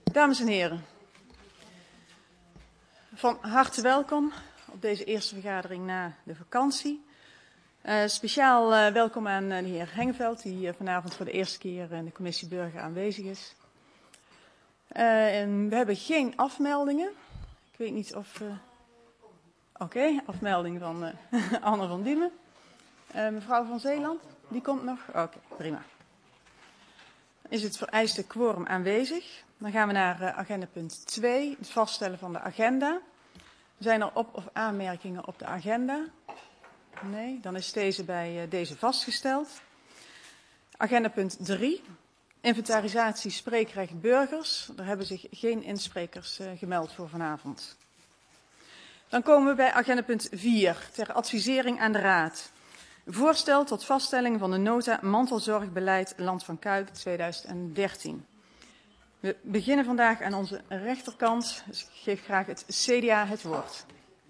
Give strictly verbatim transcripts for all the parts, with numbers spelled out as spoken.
Dames en heren, van harte welkom op deze eerste vergadering na de vakantie. Uh, speciaal uh, welkom aan uh, de heer Hengeveld, die uh, vanavond voor de eerste keer in de commissie Burger aanwezig is. Uh, en we hebben geen afmeldingen. Ik weet niet of... Uh... Oké, okay, afmelding van uh, Anne van Diemen. Uh, mevrouw van Zeeland, die komt nog? Oké, okay, prima. Is het vereiste quorum aanwezig? Dan gaan we naar uh, agenda punt twee, het vaststellen van de agenda. Zijn er op- of aanmerkingen op de agenda? Nee, dan is deze bij uh, deze vastgesteld. Agenda punt drie, inventarisatie spreekrecht burgers. Er hebben zich geen insprekers uh, gemeld voor vanavond. Dan komen we bij agenda punt vier, ter advisering aan de Raad. Voorstel tot vaststelling van de nota mantelzorgbeleid Land van Kuik tweeduizend dertien. We beginnen vandaag aan onze rechterkant, dus ik geef graag het C D A het woord.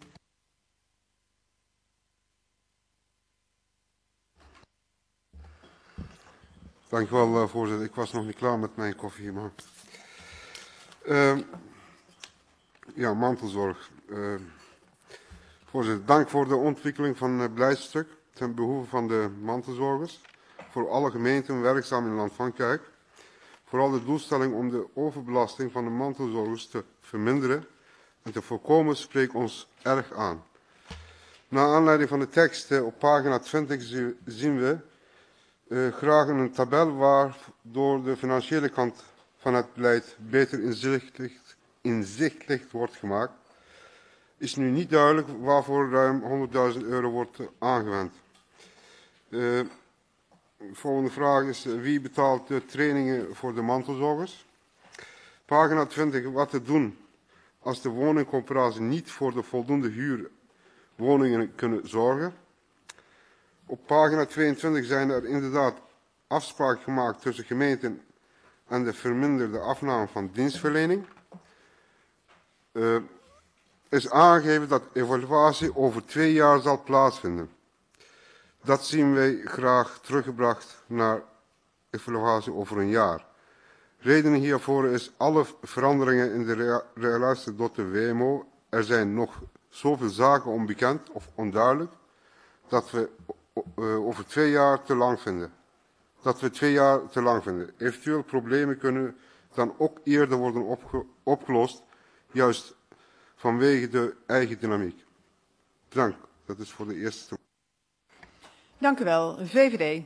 Dank u wel, uh, voorzitter. Ik was nog niet klaar met mijn koffie, maar... Uh, ja, mantelzorg. Uh, voorzitter, dank voor de ontwikkeling van het beleidsstuk ten behoeve van de mantelzorgers. Voor alle gemeenten werkzaam in Land van Kuik. Vooral de doelstelling om de overbelasting van de mantelzorgers te verminderen en te voorkomen spreekt ons erg aan. Naar aanleiding van de tekst uh, op pagina twintig zien we uh, graag een tabel waardoor de financiële kant van het beleid beter inzichtelijk, inzichtelijk wordt gemaakt. Is nu niet duidelijk waarvoor ruim honderdduizend euro wordt uh, aangewend. Uh, De volgende vraag is, wie betaalt de trainingen voor de mantelzorgers? Pagina twintig, wat te doen als de woningcorporaties niet voor de voldoende huurwoningen kunnen zorgen. Op pagina tweeëntwintig zijn er inderdaad afspraken gemaakt tussen gemeenten en de verminderde afname van dienstverlening. Uh, is aangegeven dat evaluatie over twee jaar zal plaatsvinden. Dat zien wij graag teruggebracht naar evaluatie over een jaar. Reden hiervoor is alle veranderingen in de relatie tot de W M O. Er zijn nog zoveel zaken onbekend of onduidelijk dat we over twee jaar te lang vinden. Dat we twee jaar te lang vinden. Eventueel problemen kunnen dan ook eerder worden opge opgelost, juist vanwege de eigen dynamiek. Dank. Dat is voor de eerste. Dank u wel. V V D.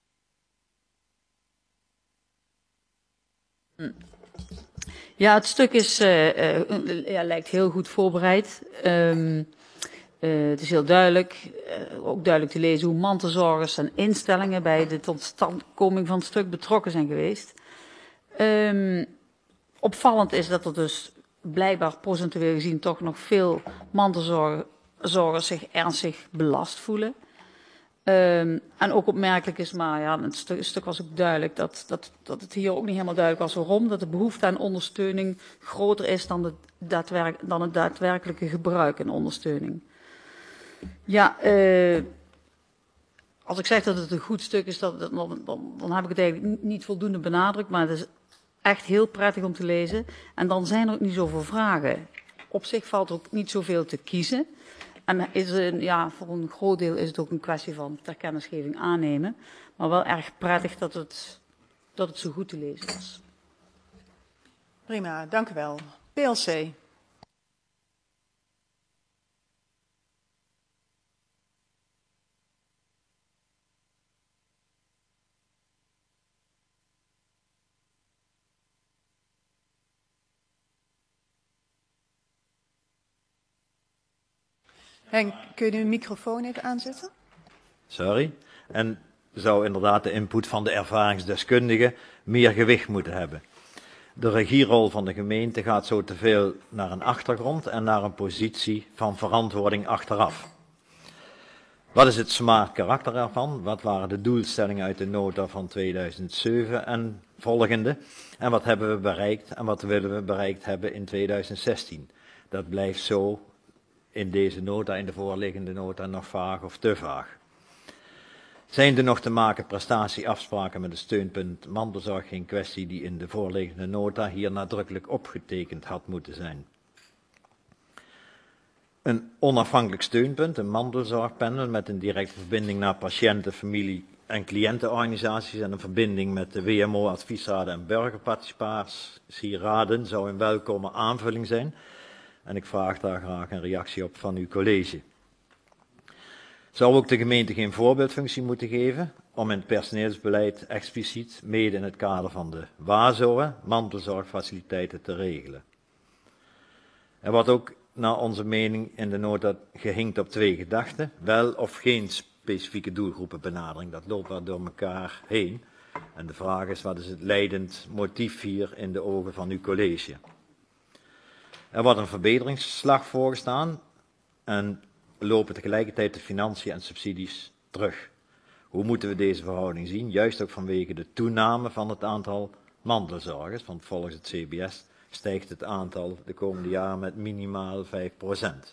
Ja, het stuk is, uh, uh, ja, lijkt heel goed voorbereid. Um, uh, het is heel duidelijk, uh, ook duidelijk te lezen hoe mantelzorgers en instellingen bij de totstandkoming van het stuk betrokken zijn geweest. Um, opvallend is dat er dus blijkbaar procentueel gezien toch nog veel mantelzorgers zich ernstig belast voelen. Um, en ook opmerkelijk is, maar ja, het stuk, het stuk was ook duidelijk dat, dat, dat het hier ook niet helemaal duidelijk was waarom. Dat de behoefte aan ondersteuning groter is dan, de daadwerk, dan het daadwerkelijke gebruik en ondersteuning. Ja, uh, als ik zeg dat het een goed stuk is, dat, dat, dan, dan, dan heb ik het eigenlijk niet voldoende benadrukt. Maar het is echt heel prettig om te lezen. En dan zijn er ook niet zoveel vragen. Op zich valt er ook niet zoveel te kiezen. En is een, ja, voor een groot deel is het ook een kwestie van ter kennisgeving aannemen. Maar wel erg prettig dat het, dat het zo goed te lezen is. Prima, dank u wel. P L C. Henk, kun je uw microfoon even aanzetten? Sorry. En zou inderdaad de input van de ervaringsdeskundigen meer gewicht moeten hebben. De regierol van de gemeente gaat zo te veel naar een achtergrond en naar een positie van verantwoording achteraf. Wat is het smart karakter ervan? Wat waren de doelstellingen uit de nota van tweeduizend zeven en volgende? En wat hebben we bereikt en wat willen we bereikt hebben in tweeduizend zestien? Dat blijft zo in deze nota, in de voorliggende nota, nog vaag of te vaag. Zijn er nog te maken prestatieafspraken met het steunpunt mantelzorg geen kwestie die in de voorliggende nota hier nadrukkelijk opgetekend had moeten zijn? Een onafhankelijk steunpunt, een mantelzorgpanel met een directe verbinding naar patiënten, familie en cliëntenorganisaties en een verbinding met de W M O-adviesraden en burgerparticipatieraden zou een welkome aanvulling zijn. En ik vraag daar graag een reactie op van uw college. Zou ook de gemeente geen voorbeeldfunctie moeten geven om in het personeelsbeleid expliciet, mede in het kader van de WAZO'en, mantelzorgfaciliteiten te regelen? Er wordt ook naar onze mening in de nota gehinkt op twee gedachten, wel of geen specifieke doelgroepenbenadering. Dat loopt wel door elkaar heen. En de vraag is, wat is het leidend motief hier in de ogen van uw college? Er wordt een verbeteringsslag voorgestaan en lopen tegelijkertijd de financiën en subsidies terug. Hoe moeten we deze verhouding zien? Juist ook vanwege de toename van het aantal mantelzorgers, want volgens het C B S stijgt het aantal de komende jaren met minimaal vijf procent.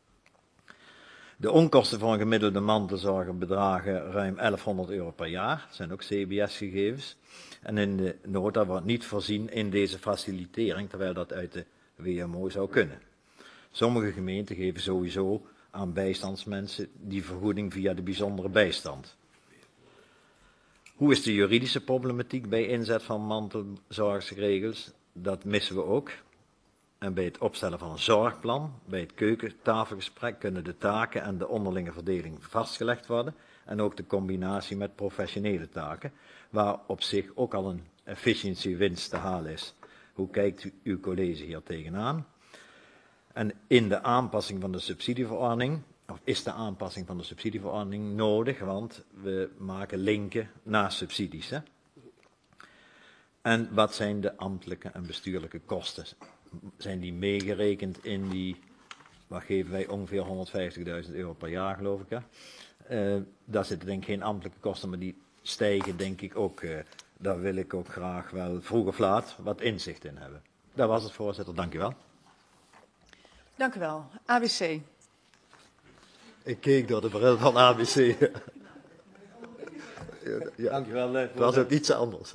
De onkosten voor een gemiddelde mantelzorger bedragen ruim elfhonderd euro per jaar, dat zijn ook C B S-gegevens. En in de nota wordt niet voorzien in deze facilitering, terwijl dat uit de W M O zou kunnen. Sommige gemeenten geven sowieso aan bijstandsmensen die vergoeding via de bijzondere bijstand. Hoe is de juridische problematiek bij inzet van mantelzorgregels? Dat missen we ook. En bij het opstellen van een zorgplan, bij het keukentafelgesprek kunnen de taken en de onderlinge verdeling vastgelegd worden. En ook de combinatie met professionele taken, waar op zich ook al een efficiëntiewinst te halen is. Hoe kijkt u, uw college hier tegenaan? En in de aanpassing van de subsidieverordening, of is de aanpassing van de subsidieverordening nodig, want we maken linken naar subsidies. Hè? En wat zijn de ambtelijke en bestuurlijke kosten? Zijn die meegerekend in die, wat geven wij, ongeveer honderdvijftigduizend euro per jaar, geloof ik. Hè? Uh, daar zitten denk ik geen ambtelijke kosten, maar die stijgen denk ik ook. Uh, daar wil ik ook graag wel vroeg of laat wat inzicht in hebben. Dat was het, voorzitter. Dank u wel. Dank u wel. A B C. Ik keek door de bril van A B C. ja, ja. Dank u wel. Het was ook iets anders.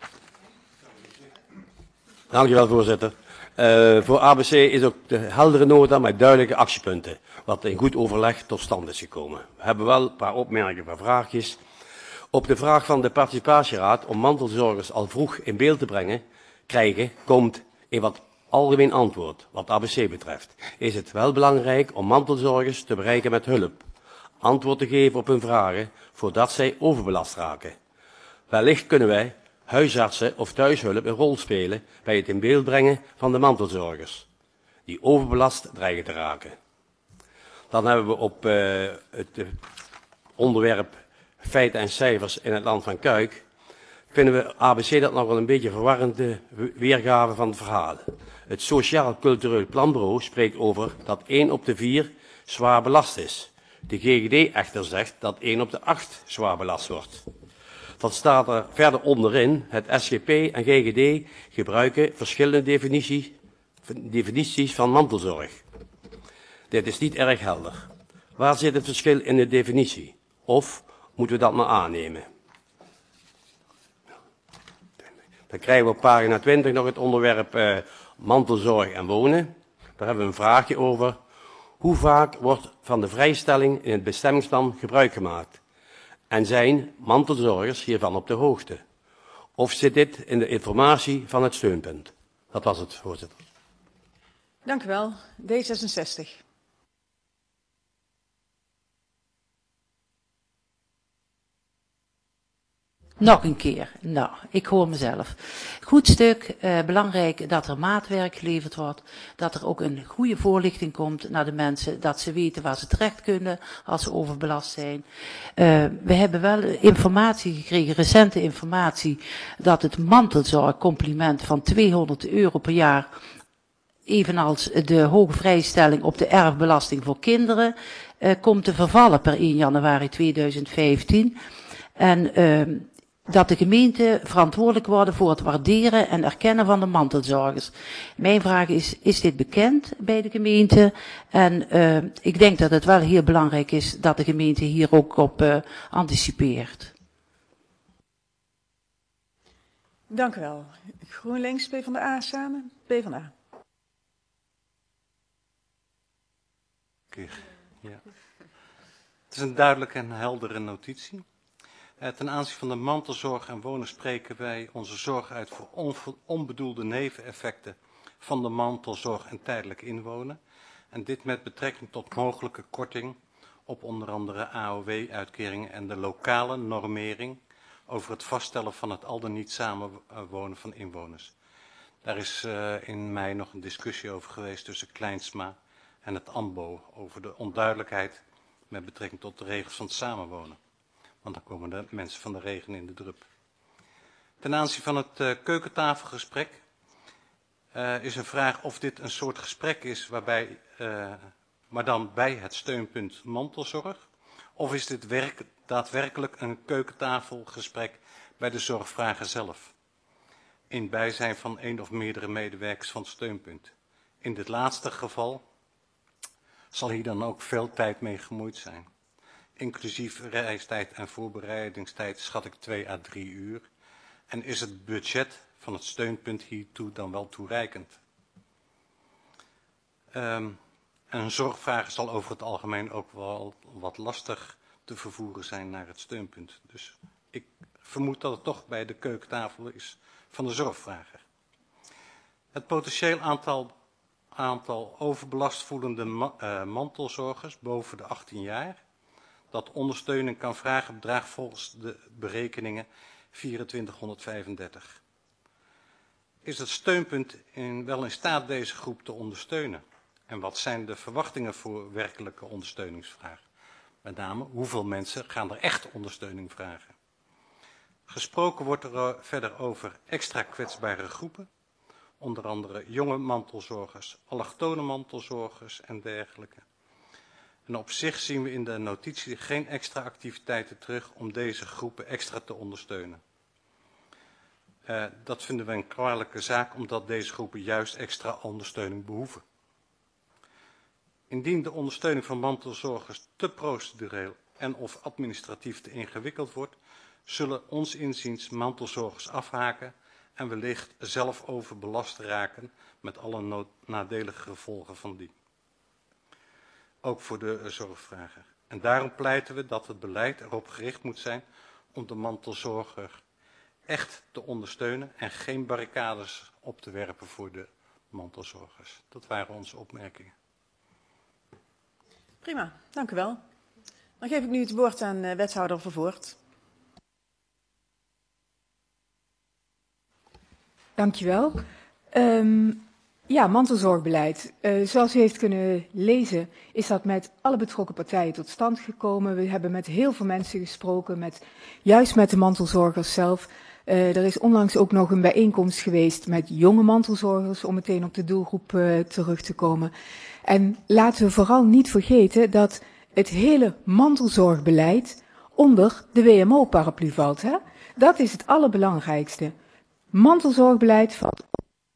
Dank u wel, voorzitter. Uh, voor A B C is ook de heldere nota met duidelijke actiepunten, wat in goed overleg tot stand is gekomen. We hebben wel een paar opmerkingen, een paar vraagjes. Op de vraag van de participatieraad om mantelzorgers al vroeg in beeld te brengen, krijgen, komt een wat algemeen antwoord. Wat A B C betreft is het wel belangrijk om mantelzorgers te bereiken met hulp, antwoord te geven op hun vragen voordat zij overbelast raken. Wellicht kunnen wij huisartsen of thuishulp een rol spelen bij het in beeld brengen van de mantelzorgers, die overbelast dreigen te raken. Dan hebben we op uh, het uh, onderwerp feiten en cijfers in het land van Kuik, vinden we A B C dat nog wel een beetje verwarrende weergave van het verhaal. Het Sociaal Cultureel Planbureau spreekt over dat één op de vier zwaar belast is. De G G D echter zegt dat één op de acht zwaar belast wordt. Dat staat er verder onderin. Het S G P en G G D gebruiken verschillende definities, definities van mantelzorg. Dit is niet erg helder. Waar zit het verschil in de definitie? Of moeten we dat maar aannemen? Dan krijgen we op pagina twintig nog het onderwerp uh, mantelzorg en wonen. Daar hebben we een vraagje over. Hoe vaak wordt van de vrijstelling in het bestemmingsplan gebruik gemaakt? En zijn mantelzorgers hiervan op de hoogte? Of zit dit in de informatie van het steunpunt? Dat was het, voorzitter. Dank u wel. D zesenzestig. Nog een keer. Nou, ik hoor mezelf. Goed stuk, eh, belangrijk dat er maatwerk geleverd wordt, dat er ook een goede voorlichting komt naar de mensen, dat ze weten waar ze terecht kunnen als ze overbelast zijn. Uh, we hebben wel informatie gekregen, recente informatie, dat het mantelzorgcompliment van tweehonderd euro per jaar, evenals de hoge vrijstelling op de erfbelasting voor kinderen, uh, komt te vervallen per één januari tweeduizend vijftien. En uh, dat de gemeente verantwoordelijk wordt voor het waarderen en erkennen van de mantelzorgers. Mijn vraag is, is dit bekend bij de gemeente? En uh, ik denk dat het wel heel belangrijk is dat de gemeente hier ook op uh, anticipeert. Dank u wel. GroenLinks, PvdA samen. PvdA. Ja. Het is een duidelijke en heldere notitie. Uh, ten aanzien van de mantelzorg en wonen spreken wij onze zorg uit voor on onbedoelde neveneffecten van de mantelzorg en tijdelijk inwonen. En dit met betrekking tot mogelijke korting op onder andere A O W-uitkeringen en de lokale normering over het vaststellen van het al dan niet samenwonen van inwoners. Daar is uh, in mei nog een discussie over geweest tussen Kleinsma en het A M B O over de onduidelijkheid met betrekking tot de regels van het samenwonen. Want dan komen de mensen van de regen in de drup. Ten aanzien van het uh, keukentafelgesprek uh, is een vraag of dit een soort gesprek is waarbij, uh, maar dan bij het steunpunt mantelzorg. Of is dit werk, daadwerkelijk een keukentafelgesprek bij de zorgvrager zelf. In bijzijn van één of meerdere medewerkers van het steunpunt. In dit laatste geval zal hier dan ook veel tijd mee gemoeid zijn. Inclusief reistijd en voorbereidingstijd schat ik twee à drie uur. En is het budget van het steunpunt hiertoe dan wel toereikend? Um, een zorgvrager zal over het algemeen ook wel wat lastig te vervoeren zijn naar het steunpunt. Dus ik vermoed dat het toch bij de keukentafel is van de zorgvrager. Het potentieel aantal, aantal overbelast voelende ma uh, mantelzorgers boven de achttien jaar... dat ondersteuning kan vragen bedraagt volgens de berekeningen vierentwintighonderdvijfendertig. Is het steunpunt in, wel in staat deze groep te ondersteunen? En wat zijn de verwachtingen voor werkelijke ondersteuningsvraag? Met name, hoeveel mensen gaan er echt ondersteuning vragen? Gesproken wordt er verder over extra kwetsbare groepen. Onder andere jonge mantelzorgers, allochtone mantelzorgers en dergelijke. En op zich zien we in de notitie geen extra activiteiten terug om deze groepen extra te ondersteunen. Uh, dat vinden we een kwalijke zaak, omdat deze groepen juist extra ondersteuning behoeven. Indien de ondersteuning van mantelzorgers te procedureel en of administratief te ingewikkeld wordt, zullen ons inziens mantelzorgers afhaken en wellicht zelf overbelast raken met alle nadelige gevolgen van die. Ook voor de uh, zorgvrager. En daarom pleiten we dat het beleid erop gericht moet zijn om de mantelzorger echt te ondersteunen en geen barricades op te werpen voor de mantelzorgers. Dat waren onze opmerkingen. Prima, dank u wel. Dan geef ik nu het woord aan uh, wethouder Vervoort. Dank je wel. Um, ja, mantelzorgbeleid. Uh, zoals u heeft kunnen lezen, is dat met alle betrokken partijen tot stand gekomen. We hebben met heel veel mensen gesproken, met, juist met de mantelzorgers zelf. Uh, er is onlangs ook nog een bijeenkomst geweest met jonge mantelzorgers om meteen op de doelgroep uh, terug te komen. En laten we vooral niet vergeten dat het hele mantelzorgbeleid onder de W M O-paraplu valt. Hè? Dat is het allerbelangrijkste. Mantelzorgbeleid valt.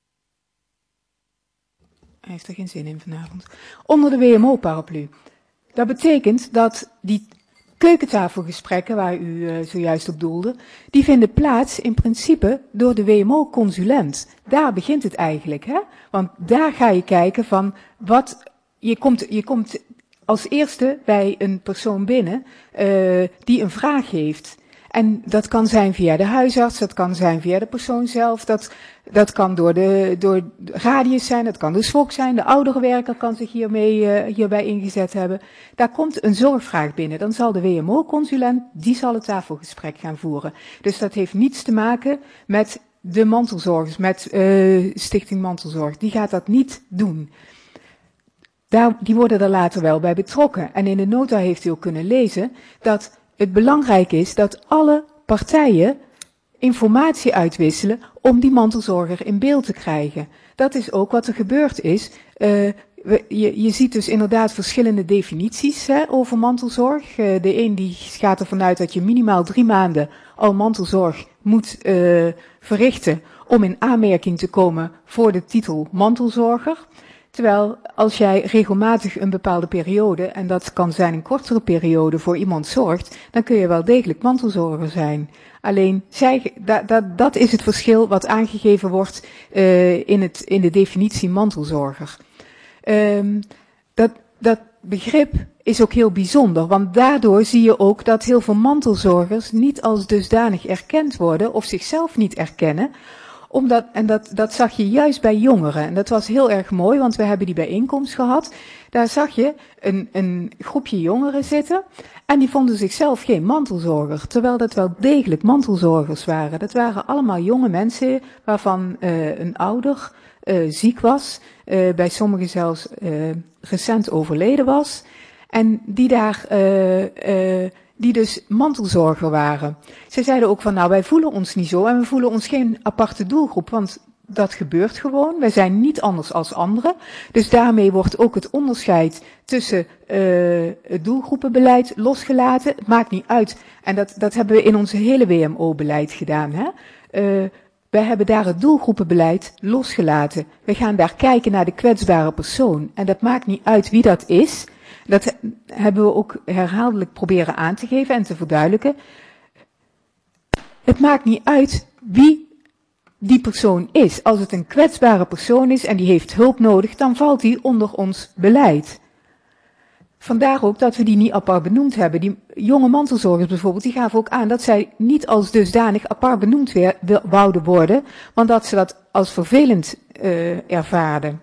Hij heeft er geen zin in vanavond. Onder de W M O-paraplu. Dat betekent dat die keukentafelgesprekken waar u uh, zojuist op doelde, die vinden plaats in principe door de W M O-consulent. Daar begint het eigenlijk, hè? Want daar ga je kijken van wat je komt, je komt als eerste bij een persoon binnen uh, die een vraag heeft. En dat kan zijn via de huisarts, dat kan zijn via de persoon zelf, dat, dat kan door de, door de radius zijn, dat kan de S W O C zijn, de ouderenwerker kan zich hiermee, uh, hierbij ingezet hebben. Daar komt een zorgvraag binnen, dan zal de W M O-consulent, die zal het tafelgesprek gaan voeren. Dus dat heeft niets te maken met de mantelzorgers, met uh, Stichting Mantelzorg, die gaat dat niet doen. Daar, die worden er later wel bij betrokken. En in de nota heeft u ook kunnen lezen dat het belangrijk is dat alle partijen informatie uitwisselen om die mantelzorger in beeld te krijgen. Dat is ook wat er gebeurd is. Uh, we, je, je ziet dus inderdaad verschillende definities hè, over mantelzorg. Uh, de een die gaat ervan uit dat je minimaal drie maanden al mantelzorg moet uh, verrichten om in aanmerking te komen voor de titel mantelzorger. Terwijl als jij regelmatig een bepaalde periode, en dat kan zijn een kortere periode, voor iemand zorgt, dan kun je wel degelijk mantelzorger zijn. Alleen, zij, da, da, dat is het verschil wat aangegeven wordt uh, in, het, in de definitie mantelzorger. Um, dat, dat begrip is ook heel bijzonder, want daardoor zie je ook dat heel veel mantelzorgers niet als dusdanig erkend worden of zichzelf niet erkennen. Omdat, en dat, dat zag je juist bij jongeren. En dat was heel erg mooi, want we hebben die bijeenkomst gehad. Daar zag je een, een groepje jongeren zitten. En die vonden zichzelf geen mantelzorger. Terwijl dat wel degelijk mantelzorgers waren. Dat waren allemaal jonge mensen waarvan uh, een ouder uh, ziek was. Uh, bij sommigen zelfs uh, recent overleden was. En die daar... Uh, uh, die dus mantelzorger waren. Zij zeiden ook van, nou, wij voelen ons niet zo en we voelen ons geen aparte doelgroep, want dat gebeurt gewoon. Wij zijn niet anders als anderen. Dus daarmee wordt ook het onderscheid tussen uh, het doelgroepenbeleid losgelaten. Het maakt niet uit. En dat, dat hebben we in onze hele W M O-beleid gedaan. Hè? Uh, wij hebben daar het doelgroepenbeleid losgelaten. We gaan daar kijken naar de kwetsbare persoon. En dat maakt niet uit wie dat is. Dat hebben we ook herhaaldelijk proberen aan te geven en te verduidelijken. Het maakt niet uit wie die persoon is. Als het een kwetsbare persoon is en die heeft hulp nodig, dan valt die onder ons beleid. Vandaar ook dat we die niet apart benoemd hebben. Die jonge mantelzorgers bijvoorbeeld, die gaven ook aan dat zij niet als dusdanig apart benoemd weer, wouden worden, want dat ze dat als vervelend uh, ervaarden.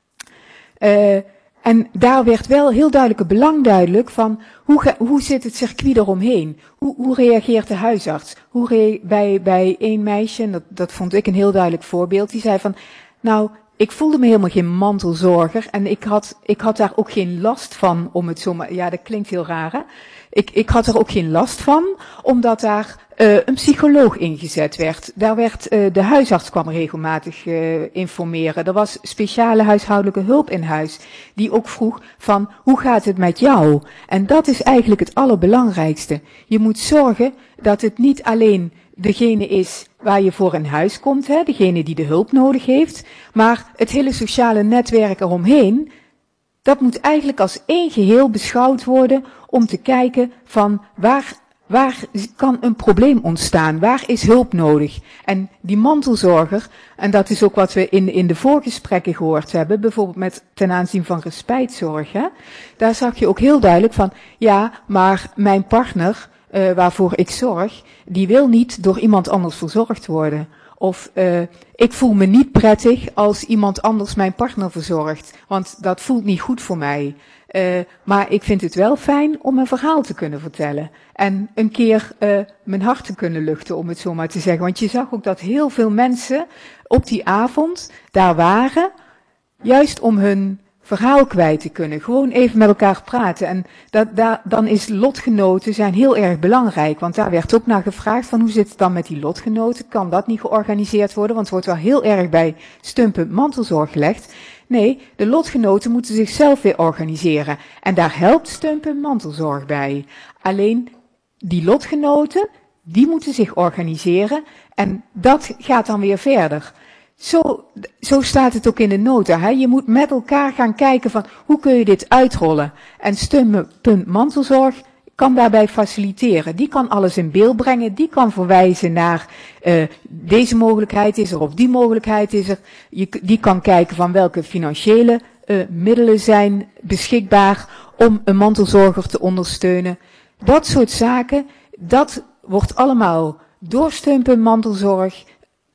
Uh, En daar werd wel heel duidelijk het belang duidelijk van hoe, ga, hoe zit het circuit eromheen? Hoe, hoe reageert de huisarts? Hoe re, bij, bij één meisje, en dat, dat vond ik een heel duidelijk voorbeeld, die zei van, nou, ik voelde me helemaal geen mantelzorger en ik had, ik had daar ook geen last van, om het zo maar, ja, dat klinkt heel raar, hè? Ik, ik had er ook geen last van, omdat daar uh, een psycholoog ingezet werd. Daar werd uh, de huisarts kwam regelmatig uh, informeren. Er was speciale huishoudelijke hulp in huis, die ook vroeg van, hoe gaat het met jou? En dat is eigenlijk het allerbelangrijkste. Je moet zorgen dat het niet alleen degene is waar je voor in huis komt, hè, degene die de hulp nodig heeft, maar het hele sociale netwerk eromheen, dat moet eigenlijk als één geheel beschouwd worden om te kijken van waar, waar kan een probleem ontstaan, waar is hulp nodig. En die mantelzorger, en dat is ook wat we in, in de voorgesprekken gehoord hebben, bijvoorbeeld met ten aanzien van respijtzorg, hè, daar zag je ook heel duidelijk van, ja, maar mijn partner, uh, waarvoor ik zorg, die wil niet door iemand anders verzorgd worden. Of uh, ik voel me niet prettig als iemand anders mijn partner verzorgt, want dat voelt niet goed voor mij. Uh, maar ik vind het wel fijn om een verhaal te kunnen vertellen. En een keer uh, mijn hart te kunnen luchten, om het zo maar te zeggen. Want je zag ook dat heel veel mensen op die avond daar waren, juist om hun verhaal kwijt te kunnen. Gewoon even met elkaar praten. En dat, daar, dan is lotgenoten zijn heel erg belangrijk. Want daar werd ook naar gevraagd van hoe zit het dan met die lotgenoten? Kan dat niet georganiseerd worden? Want het wordt wel heel erg bij stumpen mantelzorg gelegd. Nee, de lotgenoten moeten zichzelf weer organiseren. En daar helpt stumpen mantelzorg bij. Alleen die lotgenoten, die moeten zich organiseren. En dat gaat dan weer verder. Zo, zo staat het ook in de nota. Hè? Je moet met elkaar gaan kijken van hoe kun je dit uitrollen. En Steunpunt Mantelzorg kan daarbij faciliteren. Die kan alles in beeld brengen. Die kan verwijzen naar uh, deze mogelijkheid is er of die mogelijkheid is er. Je, die kan kijken van welke financiële uh, middelen zijn beschikbaar om een mantelzorger te ondersteunen. Dat soort zaken, dat wordt allemaal door Steunpunt Mantelzorg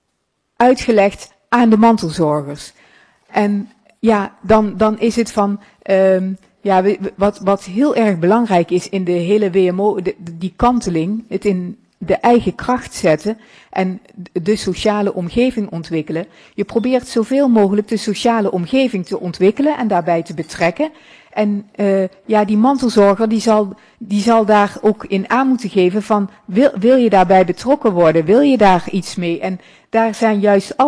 uitgelegd aan de mantelzorgers. En ja, dan, dan is het van, um, ja, wat, wat heel erg belangrijk is in de hele W M O, de, die kanteling, het in de eigen kracht zetten en de sociale omgeving ontwikkelen. Je probeert zoveel mogelijk de sociale omgeving te ontwikkelen en daarbij te betrekken. En uh, ja, die mantelzorger die zal, die zal daar ook in aan moeten geven van, wil, wil je daarbij betrokken worden? Wil je daar iets mee? En daar zijn juist al die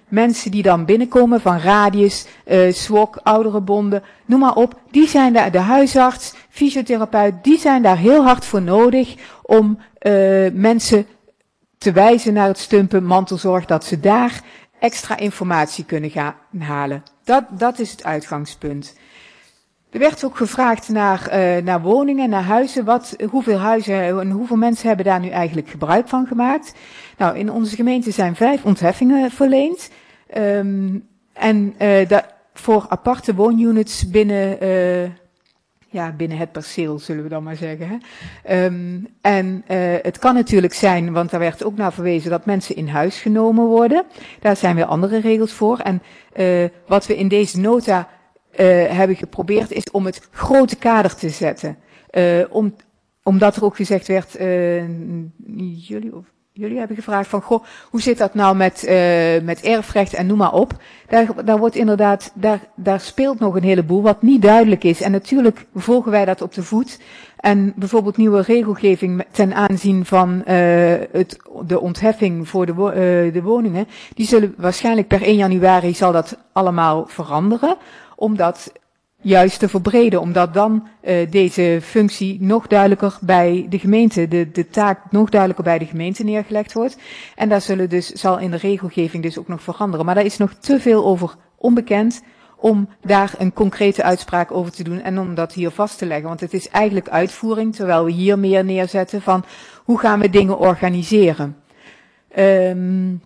mensen die dan binnenkomen van Radius, uh, S W O C, ouderenbonden, noem maar op, die zijn daar, de huisarts, fysiotherapeut, die zijn daar heel hard voor nodig om uh, mensen te wijzen naar het stumpen mantelzorg, dat ze daar extra informatie kunnen gaan halen. Dat, dat is het uitgangspunt. Er werd ook gevraagd naar, uh, naar woningen, naar huizen. Wat, hoeveel huizen en hoeveel mensen hebben daar nu eigenlijk gebruik van gemaakt? Nou, in onze gemeente zijn vijf ontheffingen verleend. Um, en uh, da, voor aparte woonunits binnen, uh, ja, binnen het perceel, zullen we dan maar zeggen. Hè? Um, en uh, het kan natuurlijk zijn, want daar werd ook naar verwezen, dat mensen in huis genomen worden. Daar zijn weer andere regels voor. En uh, wat we in deze nota Uh, hebben geprobeerd is om het grote kader te zetten. Uh, om, omdat er ook gezegd werd, uh, jullie, of, jullie hebben gevraagd van, goh, hoe zit dat nou met, uh, met erfrecht en noem maar op. Daar, daar wordt inderdaad, daar, daar speelt nog een heleboel wat niet duidelijk is. En natuurlijk volgen wij dat op de voet. En bijvoorbeeld nieuwe regelgeving ten aanzien van uh, het, de ontheffing voor de, wo- uh, de woningen, die zullen waarschijnlijk per één januari zal dat allemaal veranderen. Om dat juist te verbreden, omdat dan uh, deze functie nog duidelijker bij de gemeente, de, de taak nog duidelijker bij de gemeente neergelegd wordt. En daar zullen dus, zal in de regelgeving dus ook nog veranderen. Maar daar is nog te veel over onbekend om daar een concrete uitspraak over te doen en om dat hier vast te leggen. Want het is eigenlijk uitvoering, terwijl we hier meer neerzetten van hoe gaan we dingen organiseren. Um,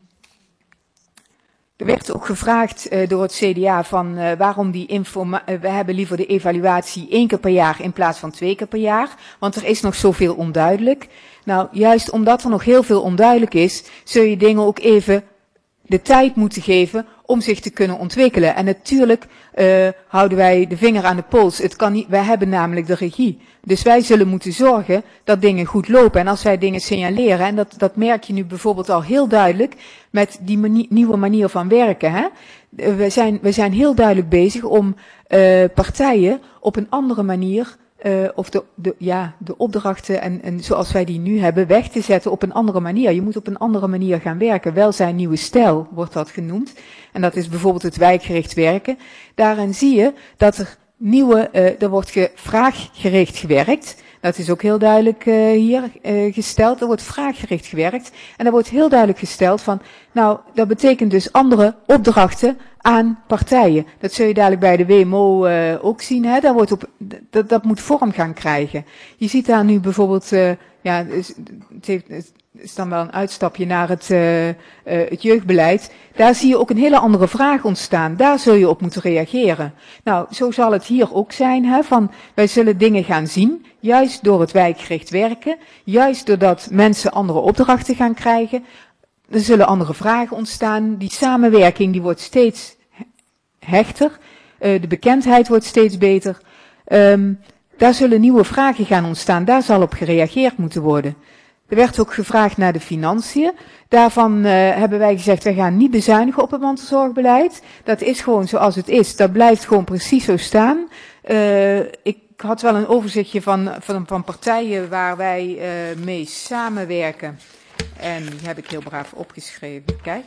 Er werd ook gevraagd uh, door het C D A van uh, waarom die informa- uh, we hebben liever de evaluatie één keer per jaar in plaats van twee keer per jaar. Want er is nog zoveel onduidelijk. Nou, juist omdat er nog heel veel onduidelijk is, zul je dingen ook even de tijd moeten geven om zich te kunnen ontwikkelen. En natuurlijk uh, houden wij de vinger aan de pols. Het kan niet, wij hebben namelijk de regie. Dus wij zullen moeten zorgen dat dingen goed lopen. En als wij dingen signaleren, en dat, dat merk je nu bijvoorbeeld al heel duidelijk met die manie, nieuwe manier van werken. Hè? We zijn, we zijn heel duidelijk bezig om uh, partijen op een andere manier Uh, of de, de, ja, de opdrachten en, en zoals wij die nu hebben weg te zetten op een andere manier. Je moet op een andere manier gaan werken. Welzijn nieuwe stijl wordt dat genoemd. En dat is bijvoorbeeld het wijkgericht werken. Daarin zie je dat er nieuwe, uh, er wordt ge, vraaggericht gewerkt. Dat is ook heel duidelijk uh, hier uh, gesteld. Er wordt vraaggericht gewerkt. En er wordt heel duidelijk gesteld van, nou, dat betekent dus andere opdrachten aan partijen. Dat zul je dadelijk bij de W M O uh, ook zien. Hè? Daar wordt op, dat, dat moet vorm gaan krijgen. Je ziet daar nu bijvoorbeeld, uh, ja, het, heeft, het is dan wel een uitstapje naar het, uh, uh, het jeugdbeleid. Daar zie je ook een hele andere vraag ontstaan. Daar zul je op moeten reageren. Nou, zo zal het hier ook zijn. Hè? Van, wij zullen dingen gaan zien, juist door het wijkgericht werken, juist doordat mensen andere opdrachten gaan krijgen. Er zullen andere vragen ontstaan. Die samenwerking die wordt steeds hechter. Uh, de bekendheid wordt steeds beter. Um, daar zullen nieuwe vragen gaan ontstaan. Daar zal op gereageerd moeten worden. Er werd ook gevraagd naar de financiën. Daarvan uh, hebben wij gezegd, wij gaan niet bezuinigen op het mantelzorgbeleid. Dat is gewoon zoals het is. Dat blijft gewoon precies zo staan. Uh, ik had wel een overzichtje van, van, van partijen waar wij uh, mee samenwerken. En die heb ik heel braaf opgeschreven. Kijk.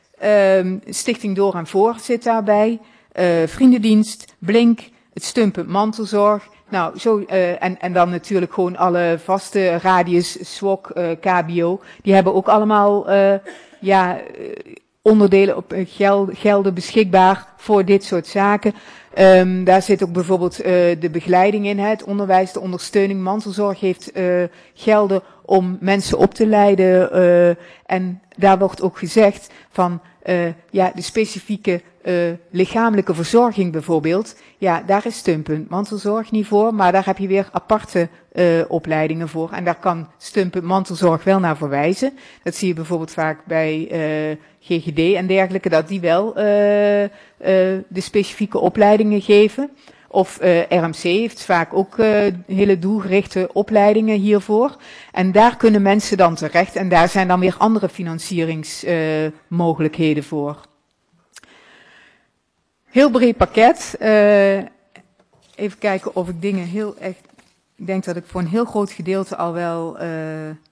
Um, Stichting Door en Voor zit daarbij. Uh, Vriendendienst, Blink, het Stumpen Mantelzorg. Nou, zo, uh, en, en dan natuurlijk gewoon alle vaste Radius, S W O C, uh, K B O. Die hebben ook allemaal uh, ja, onderdelen op uh, gel, gelden beschikbaar voor dit soort zaken. Um, daar zit ook bijvoorbeeld uh, de begeleiding in, hè, het onderwijs, de ondersteuning. Mantelzorg heeft uh, gelden om mensen op te leiden. Uh, en daar wordt ook gezegd van uh, ja, de specifieke uh, lichamelijke verzorging bijvoorbeeld. Ja, daar is steunpunt mantelzorg niet voor, maar daar heb je weer aparte uh, opleidingen voor. En daar kan steunpunt mantelzorg wel naar verwijzen. Dat zie je bijvoorbeeld vaak bij uh, G G D en dergelijke, dat die wel uh, uh, de specifieke opleidingen geven. Of uh, R M C heeft vaak ook uh, hele doelgerichte opleidingen hiervoor. En daar kunnen mensen dan terecht en daar zijn dan weer andere financieringsmogelijkheden uh, voor. Heel breed pakket. Uh, even kijken of ik dingen heel echt... Ik denk dat ik voor een heel groot gedeelte al wel uh,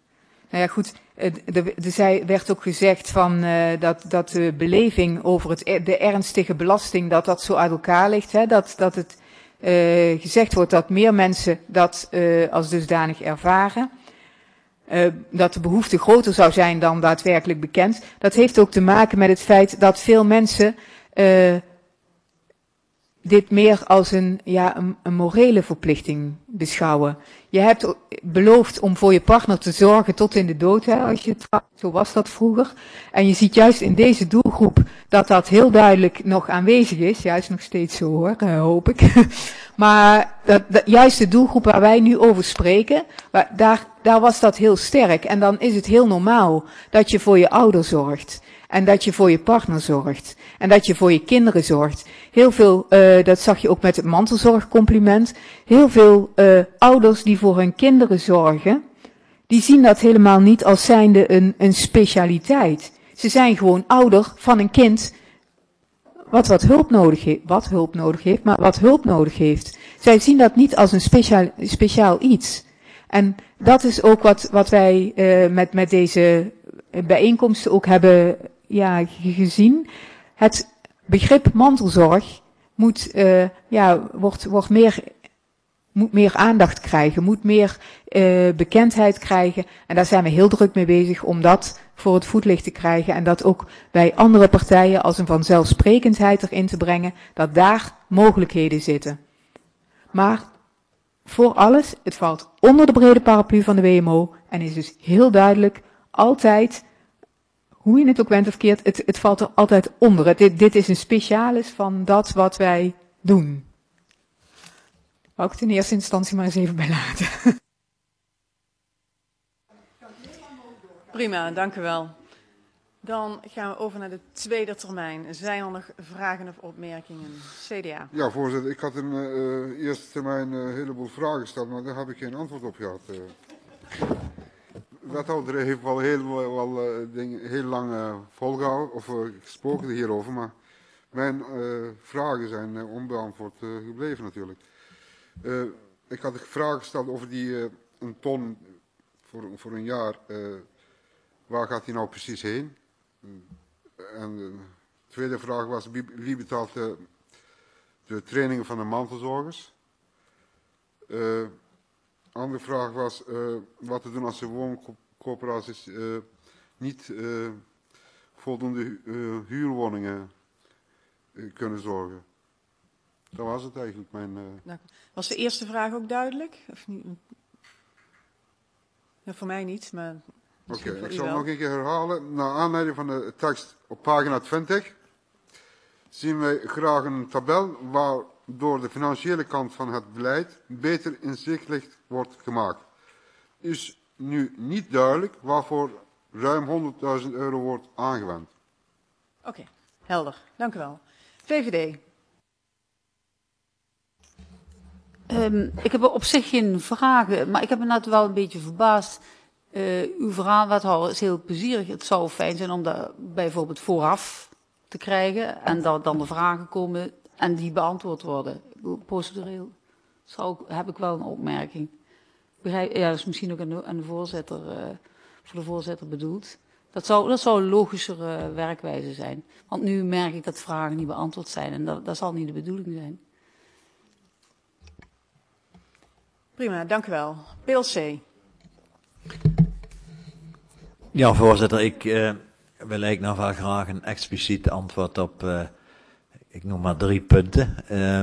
Nou ja, goed. Er werd ook gezegd van, uh, dat, dat de beleving over het, de ernstige belasting, dat dat zo uit elkaar ligt. Hè? Dat, dat het uh, gezegd wordt dat meer mensen dat uh, als dusdanig ervaren. Uh, dat de behoefte groter zou zijn dan daadwerkelijk bekend. Dat heeft ook te maken met het feit dat veel mensen uh, dit meer als een, ja, een, een morele verplichting beschouwen. Je hebt beloofd om voor je partner te zorgen tot in de dood, hè, als je het, zo was dat vroeger. En je ziet juist in deze doelgroep dat dat heel duidelijk nog aanwezig is. Juist nog steeds zo hoor, uh, hoop ik. Maar dat, dat, juist de doelgroep waar wij nu over spreken, waar, daar, daar was dat heel sterk. En dan is het heel normaal dat je voor je ouder zorgt. En dat je voor je partner zorgt. En dat je voor je kinderen zorgt. Heel veel, uh, dat zag je ook met het mantelzorgcompliment. Heel veel uh, ouders die voor hun kinderen zorgen, die zien dat helemaal niet als zijnde een, een specialiteit. Ze zijn gewoon ouder van een kind wat wat hulp nodig heeft, wat hulp nodig heeft, maar wat hulp nodig heeft. Zij zien dat niet als een speciaal, speciaal iets. En dat is ook wat, wat wij uh, met, met deze bijeenkomsten ook hebben ja, gezien. Het begrip mantelzorg moet, uh, ja, wordt, wordt meer, moet meer aandacht krijgen, moet meer uh, bekendheid krijgen. En daar zijn we heel druk mee bezig om dat voor het voetlicht te krijgen. En dat ook bij andere partijen als een vanzelfsprekendheid erin te brengen, dat daar mogelijkheden zitten. Maar voor alles, het valt onder de brede paraplu van de W M O en is dus heel duidelijk altijd, hoe je het ook went of keert, het, het valt er altijd onder. Het, dit, dit is een specialis van dat wat wij doen. Wou ik het in eerste instantie maar eens even bij laten. Prima, dank u wel. Dan gaan we over naar de tweede termijn. Zijn er nog vragen of opmerkingen? C D A. Ja, voorzitter. Ik had in de uh, eerste termijn een uh, heleboel vragen gesteld, maar daar heb ik geen antwoord op gehad. Uh. De wethouder heeft wel heel, wel, uh, dingen, heel lang uh, volgehouden of uh, gesproken hierover, maar mijn uh, vragen zijn uh, onbeantwoord uh, gebleven natuurlijk. Uh, ik had een vraag gesteld over die uh, een ton voor, voor een jaar. Uh, waar gaat die nou precies heen? Uh, en de tweede vraag was, wie, wie betaalt de, de trainingen van de mantelzorgers? Uh, andere vraag was uh, wat te doen als de wooncoöperaties uh, niet uh, voldoende uh, huurwoningen uh, kunnen zorgen. Dat was het eigenlijk. Mijn, uh... Was de eerste vraag ook duidelijk? Of niet? Ja, voor mij niet, maar... Oké, okay, ik zal het nog een keer herhalen. Naar aanleiding van de tekst op pagina twintig zien wij graag een tabel waardoor de financiële kant van het beleid beter inzichtelijk wordt gemaakt. Is nu niet duidelijk waarvoor ruim honderdduizend euro wordt aangewend. Oké, okay, helder. Dank u wel. V V D. Um, ik heb op zich geen vragen, maar ik heb me net wel een beetje verbaasd. Uh, uw verhaal, wethouder, is heel plezierig. Het zou fijn zijn om dat bijvoorbeeld vooraf te krijgen en dat dan de vragen komen en die beantwoord worden. Procedureel zou, heb ik wel een opmerking. Begrijp, ja, dat is misschien ook aan de, aan de voorzitter, uh, voor de voorzitter bedoeld. Dat zou, dat zou een logischere werkwijze zijn. Want nu merk ik dat vragen niet beantwoord zijn en dat, dat zal niet de bedoeling zijn. Prima, dank u wel. P L C. Ja, voorzitter, ik uh, wil eigenlijk nog wel graag een expliciet antwoord op, uh, ik noem maar drie punten. Uh,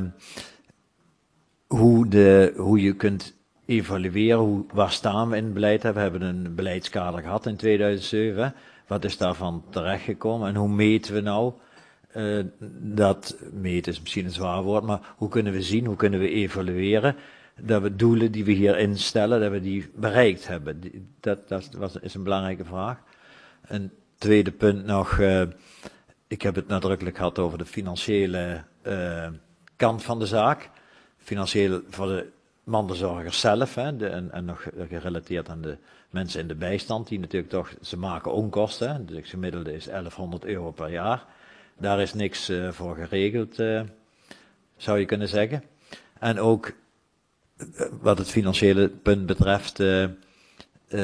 hoe, de, hoe je kunt evalueren, hoe, waar staan we in het beleid? We hebben een beleidskader gehad in tweeduizend zeven. Wat is daarvan terechtgekomen en hoe meten we nou? Uh, dat meten is misschien een zwaar woord, maar hoe kunnen we zien, hoe kunnen we evalueren? Dat we doelen die we hier instellen, dat we die bereikt hebben. Dat, dat was, is een belangrijke vraag. Een tweede punt nog, uh, ik heb het nadrukkelijk gehad over de financiële uh, kant van de zaak. Financieel voor de mantelzorgers zelf, hè, de, en, en nog gerelateerd aan de mensen in de bijstand, die natuurlijk toch, ze maken onkosten, hè, dus het gemiddelde is elfhonderd euro per jaar. Daar is niks uh, voor geregeld, uh, zou je kunnen zeggen. En ook wat het financiële punt betreft, uh, uh,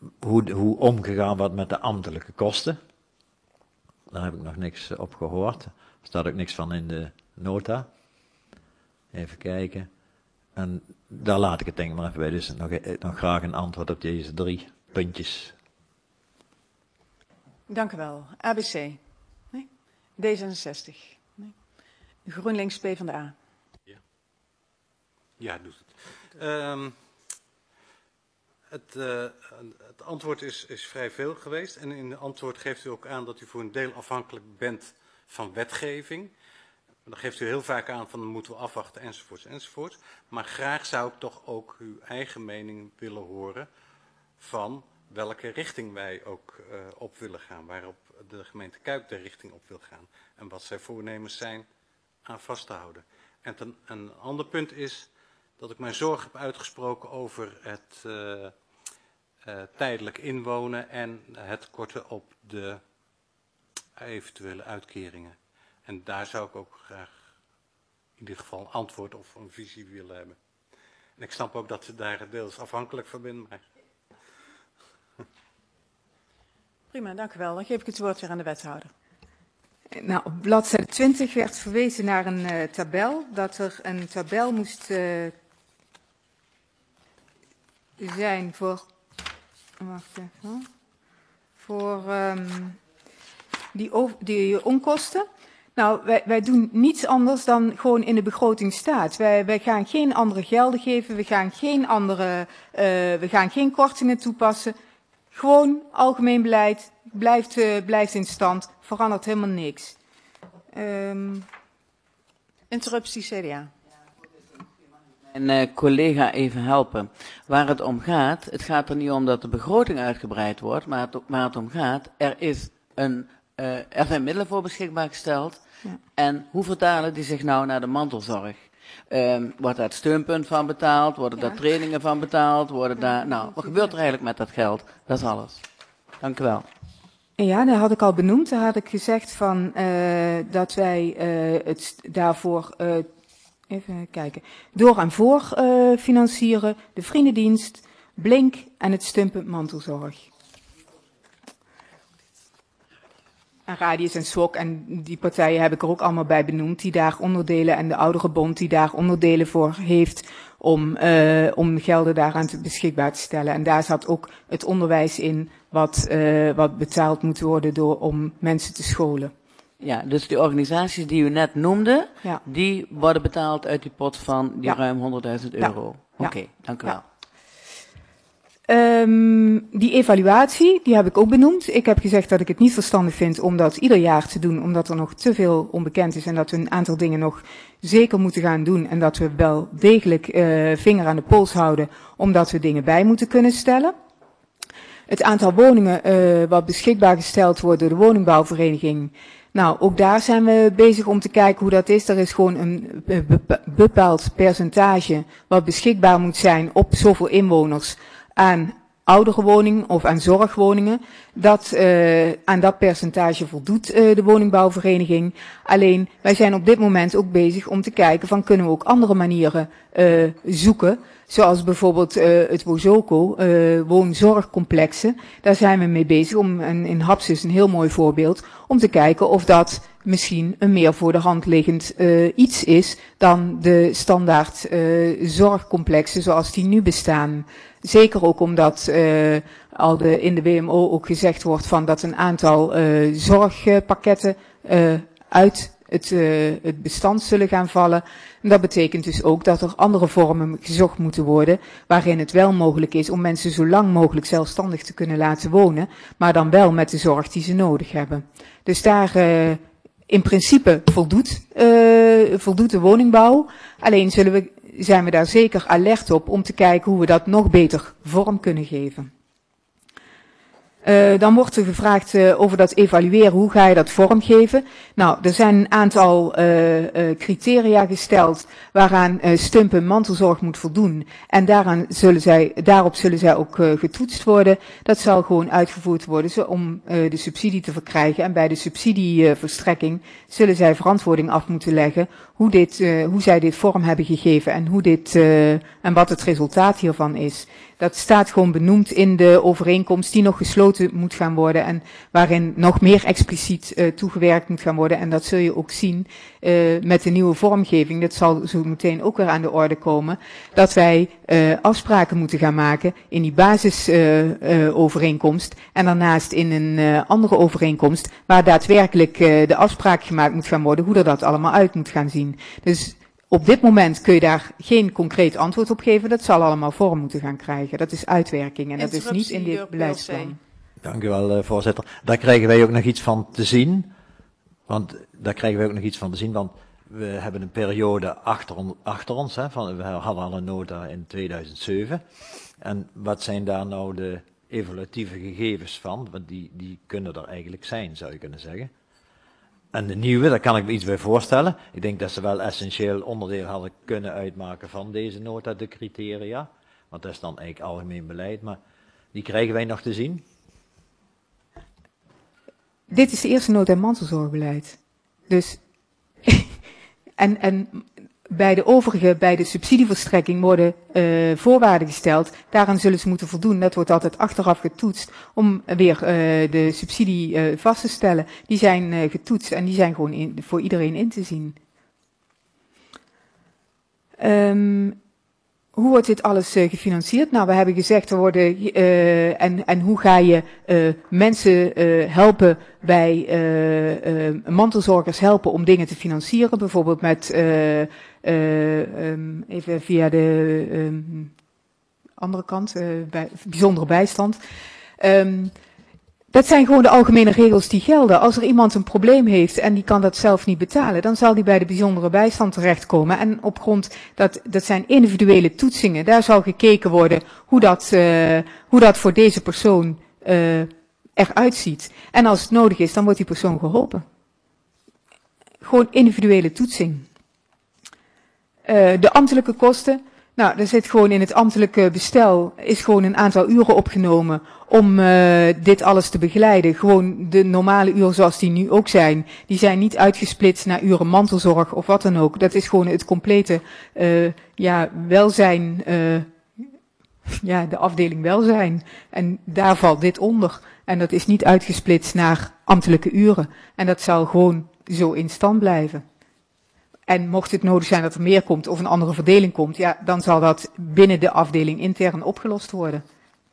hoe, hoe omgegaan wordt met de ambtelijke kosten. Daar heb ik nog niks op gehoord. Er staat ook niks van in de nota. Even kijken. En daar laat ik het denk ik maar even bij. Dus nog, nog graag een antwoord op deze drie puntjes. Dank u wel. A B C? Nee? D zesenzestig? Nee? GroenLinks PvdA? Ja, ja doet het. Um, het, uh, het antwoord is, is vrij veel geweest. En in het antwoord geeft u ook aan dat u voor een deel afhankelijk bent van wetgeving. Dan geeft u heel vaak aan van dan moeten we afwachten enzovoorts enzovoorts. Maar graag zou ik toch ook uw eigen mening willen horen van welke richting wij ook uh, op willen gaan. Waarop de gemeente Kuik de richting op wil gaan. En wat zij voornemens zijn aan vast te houden. En ten, een ander punt is dat ik mijn zorg heb uitgesproken over het uh, uh, tijdelijk inwonen en het korten op de eventuele uitkeringen. En daar zou ik ook graag in ieder geval een antwoord of een visie willen hebben. En ik snap ook dat ze daar deels afhankelijk van ben. Maar... Prima, dank u wel. Dan geef ik het woord weer aan de wethouder. Nou, op bladzijde twintig werd verwezen naar een uh, tabel, dat er een tabel moest uh, zijn voor, wacht even, voor um, die, over, die onkosten. Nou, wij, wij doen niets anders dan gewoon in de begroting staat. Wij, wij gaan geen andere gelden geven, we gaan geen andere, uh, we gaan geen kortingen toepassen. Gewoon algemeen beleid, blijft, uh, blijft in stand, verandert helemaal niks. Um... Interruptie C D A. Mijn uh, collega even helpen. Waar het om gaat, het gaat er niet om dat de begroting uitgebreid wordt, maar het, waar het om gaat, er, is een, uh, er zijn middelen voor beschikbaar gesteld. Ja. En hoe vertalen die zich nou naar de mantelzorg? Um, wordt daar het steunpunt van betaald? Worden ja. daar trainingen van betaald? Worden daar, nou, wat gebeurt er eigenlijk met dat geld? Dat is alles. Dank u wel. Ja, dat had ik al benoemd. Daar had ik gezegd van, uh, dat wij uh, het daarvoor, uh, even kijken, door en voor uh, financieren, de vriendendienst, Blink en het steunpunt mantelzorg. En Radius en S W O C en die partijen heb ik er ook allemaal bij benoemd, die daar onderdelen, en de Ouderenbond die daar onderdelen voor heeft om, uh, om gelden daaraan te beschikbaar te stellen. En daar zat ook het onderwijs in wat, uh, wat betaald moet worden door, om mensen te scholen. Ja, dus die organisaties die u net noemde, ja. die worden betaald uit die pot van die ja. ruim honderdduizend euro. Ja. Oké, okay, dank u ja. wel. Um, die evaluatie, die heb ik ook benoemd. Ik heb gezegd dat ik het niet verstandig vind om dat ieder jaar te doen, omdat er nog te veel onbekend is en dat we een aantal dingen nog zeker moeten gaan doen en dat we wel degelijk uh, vinger aan de pols houden, omdat we dingen bij moeten kunnen stellen. Het aantal woningen uh, wat beschikbaar gesteld wordt door de woningbouwvereniging, nou, ook daar zijn we bezig om te kijken hoe dat is. Er is gewoon een bepaald percentage wat beschikbaar moet zijn op zoveel inwoners aan ouderenwoningen of aan zorgwoningen. Dat, uh, aan dat percentage voldoet uh, de woningbouwvereniging. Alleen, wij zijn op dit moment ook bezig om te kijken van kunnen we ook andere manieren uh, zoeken. Zoals bijvoorbeeld uh, het Wozoko, uh, woonzorgcomplexen. Daar zijn we mee bezig. Om, en in Haps is een heel mooi voorbeeld. Om te kijken of dat misschien een meer voor de hand liggend uh, iets is dan de standaard uh, zorgcomplexen zoals die nu bestaan. Zeker ook omdat uh, al de, in de W M O ook gezegd wordt van dat een aantal uh, zorgpakketten uh, uit het, uh, het bestand zullen gaan vallen. En dat betekent dus ook dat er andere vormen gezocht moeten worden waarin het wel mogelijk is om mensen zo lang mogelijk zelfstandig te kunnen laten wonen, maar dan wel met de zorg die ze nodig hebben. Dus daar uh, in principe voldoet, uh, voldoet de woningbouw. Alleen zullen we, zijn we daar zeker alert op om te kijken hoe we dat nog beter vorm kunnen geven. Uh, dan wordt er gevraagd uh, over dat evalueren, hoe ga je dat vormgeven? Nou, er zijn een aantal uh, uh, criteria gesteld waaraan uh, Stumpen mantelzorg moet voldoen. En daaraan zullen zij, daarop zullen zij ook uh, getoetst worden. Dat zal gewoon uitgevoerd worden zo, om uh, de subsidie te verkrijgen. En bij de subsidieverstrekking uh, zullen zij verantwoording af moeten leggen hoe, dit, uh, hoe zij dit vorm hebben gegeven en, hoe dit, uh, en wat het resultaat hiervan is. Dat staat gewoon benoemd in de overeenkomst die nog gesloten moet gaan worden en waarin nog meer expliciet uh, toegewerkt moet gaan worden. En dat zul je ook zien uh, met de nieuwe vormgeving. Dat zal zo meteen ook weer aan de orde komen. Dat wij uh, afspraken moeten gaan maken in die basisovereenkomst uh, uh, en daarnaast in een uh, andere overeenkomst waar daadwerkelijk uh, de afspraak gemaakt moet gaan worden hoe er dat allemaal uit moet gaan zien. Dus op dit moment kun je daar geen concreet antwoord op geven. Dat zal allemaal vorm moeten gaan krijgen. Dat is uitwerking en dat is niet in dit beleidsplan. Dank u wel, uh, voorzitter. Daar krijgen wij ook nog iets van te zien. Want daar krijgen wij ook nog iets van te zien. Want we hebben een periode achter, on, achter ons. Hè, van, we hadden al een nota in tweeduizend zeven. En wat zijn daar nou de evaluatieve gegevens van? Want die, die kunnen er eigenlijk zijn, zou je kunnen zeggen. En de nieuwe, daar kan ik me iets bij voorstellen. Ik denk dat ze wel essentieel onderdeel hadden kunnen uitmaken van deze nota, de criteria. Want dat is dan eigenlijk algemeen beleid, maar die krijgen wij nog te zien. Dit is de eerste nota mantelzorgbeleid. Dus, en, en bij de overige, bij de subsidieverstrekking worden uh, voorwaarden gesteld. Daaraan zullen ze moeten voldoen. Dat wordt altijd achteraf getoetst om weer uh, de subsidie uh, vast te stellen. Die zijn uh, getoetst en die zijn gewoon in, voor iedereen in te zien. Um, hoe wordt dit alles uh, gefinancierd? Nou, we hebben gezegd, er worden, uh, en, en hoe ga je uh, mensen uh, helpen bij uh, uh, mantelzorgers helpen om dingen te financieren? Bijvoorbeeld met, uh, uh, um, even via de um, andere kant, uh, bij, bijzondere bijstand. Um, Dat zijn gewoon de algemene regels die gelden. Als er iemand een probleem heeft en die kan dat zelf niet betalen, dan zal die bij de bijzondere bijstand terechtkomen. En op grond, dat, dat zijn individuele toetsingen, daar zal gekeken worden hoe dat, uh, hoe dat voor deze persoon uh, eruit ziet. En als het nodig is, dan wordt die persoon geholpen. Gewoon individuele toetsing. Uh, de ambtelijke kosten. Nou, er zit gewoon in het ambtelijke bestel, is gewoon een aantal uren opgenomen om uh, dit alles te begeleiden. Gewoon de normale uren zoals die nu ook zijn. Die zijn niet uitgesplitst naar uren mantelzorg of wat dan ook. Dat is gewoon het complete uh, ja, welzijn, uh, ja, de afdeling welzijn. En daar valt dit onder. En dat is niet uitgesplitst naar ambtelijke uren. En dat zal gewoon zo in stand blijven. En mocht het nodig zijn dat er meer komt of een andere verdeling komt, ja, dan zal dat binnen de afdeling intern opgelost worden.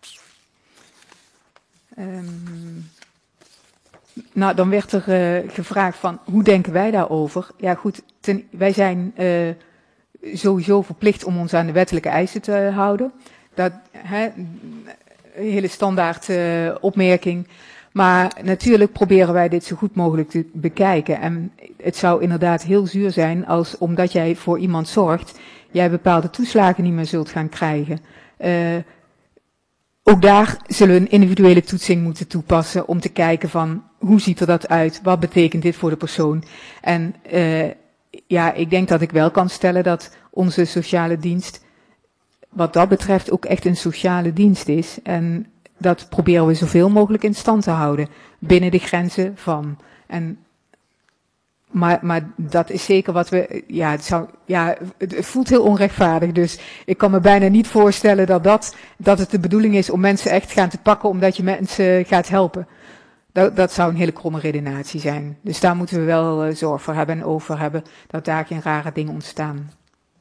Um, nou, dan werd er uh, gevraagd van, hoe denken wij daarover? Ja goed, ten, wij zijn uh, sowieso verplicht om ons aan de wettelijke eisen te houden. Dat, hè, een hele standaard uh, opmerking. Maar natuurlijk proberen wij dit zo goed mogelijk te bekijken. En het zou inderdaad heel zuur zijn als, omdat jij voor iemand zorgt, jij bepaalde toeslagen niet meer zult gaan krijgen. Uh, ook daar zullen we een individuele toetsing moeten toepassen om te kijken van, hoe ziet er dat uit? Wat betekent dit voor de persoon? En uh, ja, ik denk dat ik wel kan stellen dat onze sociale dienst, wat dat betreft, ook echt een sociale dienst is. En dat proberen we zoveel mogelijk in stand te houden, binnen de grenzen van. En, maar, maar dat is zeker wat we, ja het, zou, ja, het voelt heel onrechtvaardig, dus ik kan me bijna niet voorstellen dat, dat, dat het de bedoeling is om mensen echt gaan te pakken omdat je mensen gaat helpen. Dat, dat zou een hele kromme redenatie zijn. Dus daar moeten we wel uh, zorg voor hebben en over hebben, dat daar geen rare dingen ontstaan.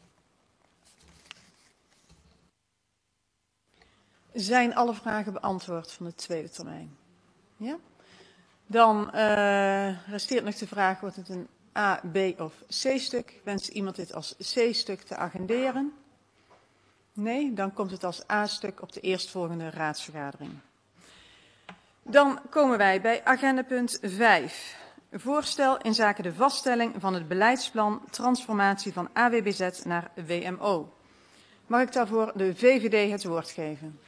Zijn alle vragen beantwoord van de tweede termijn? Ja? Dan uh, resteert nog de vraag, wordt het een A, B of C-stuk? Wenst iemand dit als C-stuk te agenderen? Nee, dan komt het als A-stuk op de eerstvolgende raadsvergadering. Dan komen wij bij agendapunt vijf. Voorstel in zaken de vaststelling van het beleidsplan transformatie van A W B Z naar W M O. Mag ik daarvoor de V V D het woord geven?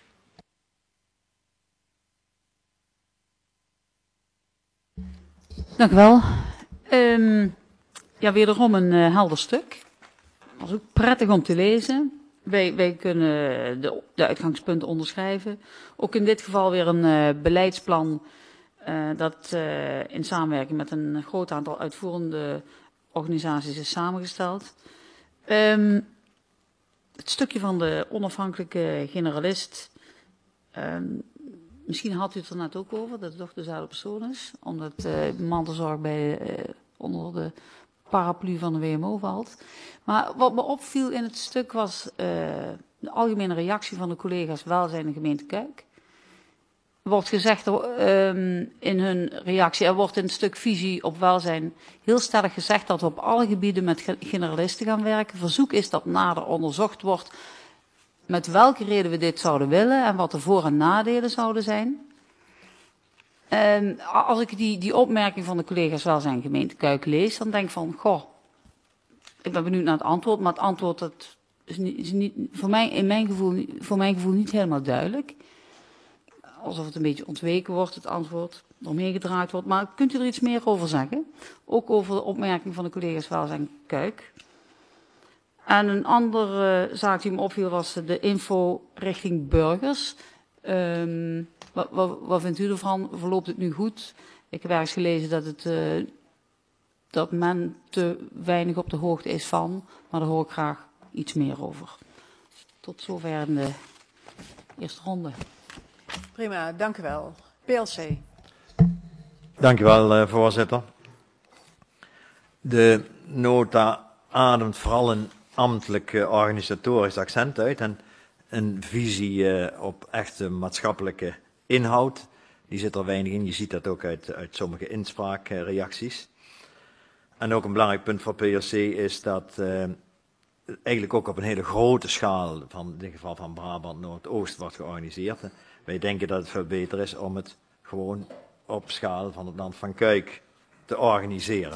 Dank u wel. Um, ja, wederom een uh, helder stuk. Dat was ook prettig om te lezen. Wij, wij kunnen de, de uitgangspunten onderschrijven. Ook in dit geval weer een uh, beleidsplan uh, dat uh, in samenwerking met een groot aantal uitvoerende organisaties is samengesteld. Um, het stukje van de onafhankelijke generalist. Um, misschien had u het er net ook over, dat het toch dezelfde persoon is. Omdat uh, mantelzorg bij, uh, onder de paraplu van de W M O valt. Maar wat me opviel in het stuk was uh, de algemene reactie van de collega's welzijn en gemeente Kuik. Er wordt gezegd um, in hun reactie, er wordt in het stuk visie op welzijn heel stellig gezegd dat we op alle gebieden met generalisten gaan werken. Verzoek is dat nader onderzocht wordt met welke reden we dit zouden willen en wat de voor- en nadelen zouden zijn. Um, als ik die, die opmerking van de collega's welzijn gemeente Kuik lees, dan denk ik van, goh, ik ben benieuwd naar het antwoord, maar het antwoord dat is niet, is niet voor, mij, in mijn gevoel, voor mijn gevoel niet helemaal duidelijk. Alsof het een beetje ontweken wordt, het antwoord, omheen gedraaid wordt. Maar kunt u er iets meer over zeggen? Ook over de opmerking van de collega's welzijn Kuik. En een andere zaak die me opviel was de info richting burgers. Um, wat, wat, wat vindt u ervan? Verloopt het nu goed? Ik heb ergens gelezen dat, het, uh, dat men te weinig op de hoogte is van, maar daar hoor ik graag iets meer over. Tot zover in de eerste ronde. Prima, dank u wel. P L C. Dank u wel, uh, voorzitter. De nota ademt vooral een ambtelijk uh, organisatorisch accent uit en een visie uh, op echte maatschappelijke inhoud. Die zit er weinig in, je ziet dat ook uit, uit sommige inspraakreacties. En ook een belangrijk punt voor P L C is dat uh, eigenlijk ook op een hele grote schaal, van, in dit geval van Brabant Noordoost, wordt georganiseerd. Wij denken dat het veel beter is om het gewoon op schaal van het land van Kuik te organiseren.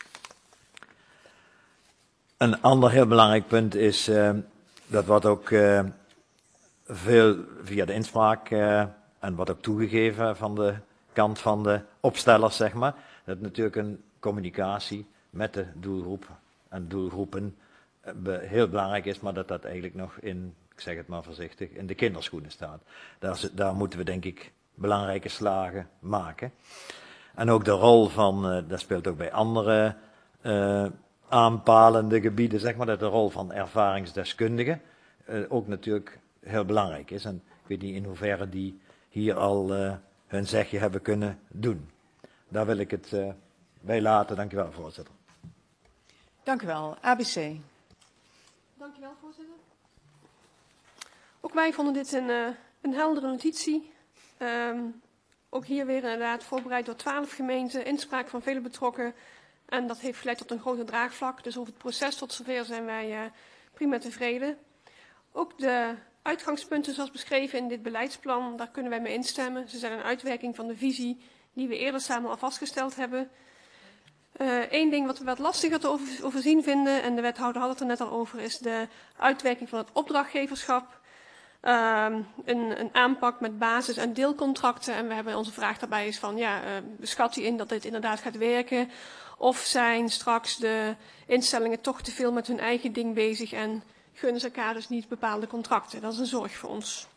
Een ander heel belangrijk punt is, uh, dat wordt ook uh, veel via de inspraak uh, en wordt ook toegegeven van de kant van de opstellers, zeg maar, dat natuurlijk een communicatie met de doelgroep en doelgroepen uh, heel belangrijk is, maar dat dat eigenlijk nog in, ik zeg het maar voorzichtig, in de kinderschoenen staat. Daar, daar moeten we denk ik belangrijke slagen maken. En ook de rol van, uh, dat speelt ook bij andere uh, aanpalende gebieden, zeg maar, dat de rol van ervaringsdeskundigen uh, ook natuurlijk heel belangrijk is. En ik weet niet in hoeverre die hier al uh, hun zegje hebben kunnen doen. Daar wil ik het uh, bij laten. Dank u wel, voorzitter. Dank u wel. A B C. Dank u wel, voorzitter. Ook wij vonden dit een, uh, een heldere notitie. Um, ook hier weer inderdaad voorbereid door twaalf gemeenten, inspraak van vele betrokken. En dat heeft geleid tot een groter draagvlak. Dus over het proces tot zover zijn wij uh, prima tevreden. Ook de uitgangspunten zoals beschreven in dit beleidsplan, daar kunnen wij mee instemmen. Ze zijn een uitwerking van de visie die we eerder samen al vastgesteld hebben. Eén uh, ding wat we wat lastiger te over, overzien vinden, en de wethouder had het er net al over, is de uitwerking van het opdrachtgeverschap. Uh, een, een aanpak met basis- en deelcontracten. En we hebben onze vraag daarbij is van, ja, uh, beschat u in dat dit inderdaad gaat werken? Of zijn straks de instellingen toch te veel met hun eigen ding bezig en gunnen ze elkaar dus niet bepaalde contracten? Dat is een zorg voor ons.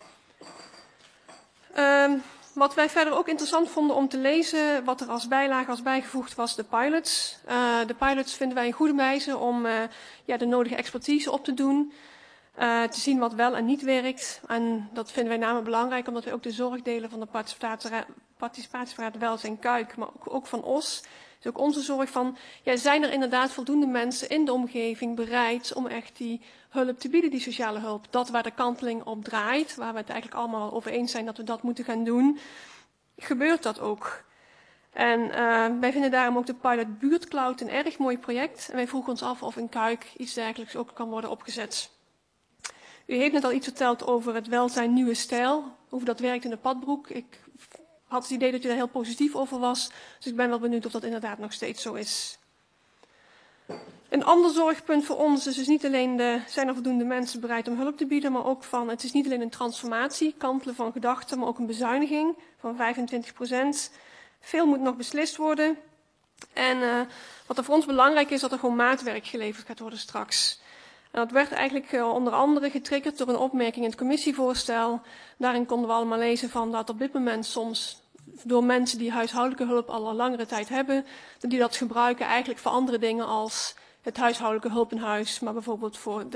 Uh, wat wij verder ook interessant vonden om te lezen, wat er als bijlage was bijgevoegd, was de pilots. Uh, de pilots vinden wij een goede wijze om uh, ja, de nodige expertise op te doen. Uh, te zien wat wel en niet werkt. En dat vinden wij namelijk belangrijk, omdat wij ook de zorg delen van de participatieraad Welzijn Kuik, maar ook, ook van O S. Dus ook onze zorg van, ja, zijn er inderdaad voldoende mensen in de omgeving bereid om echt die hulp te bieden, die sociale hulp. Dat waar de kanteling op draait, waar we het eigenlijk allemaal over eens zijn dat we dat moeten gaan doen, gebeurt dat ook. En uh, wij vinden daarom ook de pilot Buurtcloud een erg mooi project. En wij vroegen ons af of in Kuik iets dergelijks ook kan worden opgezet. U heeft net al iets verteld over het welzijn nieuwe stijl, hoe dat werkt in de Padbroek. Ik had het idee dat u daar heel positief over was, dus ik ben wel benieuwd of dat inderdaad nog steeds zo is. Een ander zorgpunt voor ons is dus niet alleen de, zijn er voldoende mensen bereid om hulp te bieden, maar ook van, het is niet alleen een transformatie, kantelen van gedachten, maar ook een bezuiniging van vijfentwintig procent. Veel moet nog beslist worden. En uh, wat er voor ons belangrijk is, dat er gewoon maatwerk geleverd gaat worden straks. En dat werd eigenlijk uh, onder andere getriggerd door een opmerking in het commissievoorstel. Daarin konden we allemaal lezen van dat op dit moment soms door mensen die huishoudelijke hulp al een langere tijd hebben, dat die dat gebruiken eigenlijk voor andere dingen als het huishoudelijke hulp in huis, maar bijvoorbeeld voor de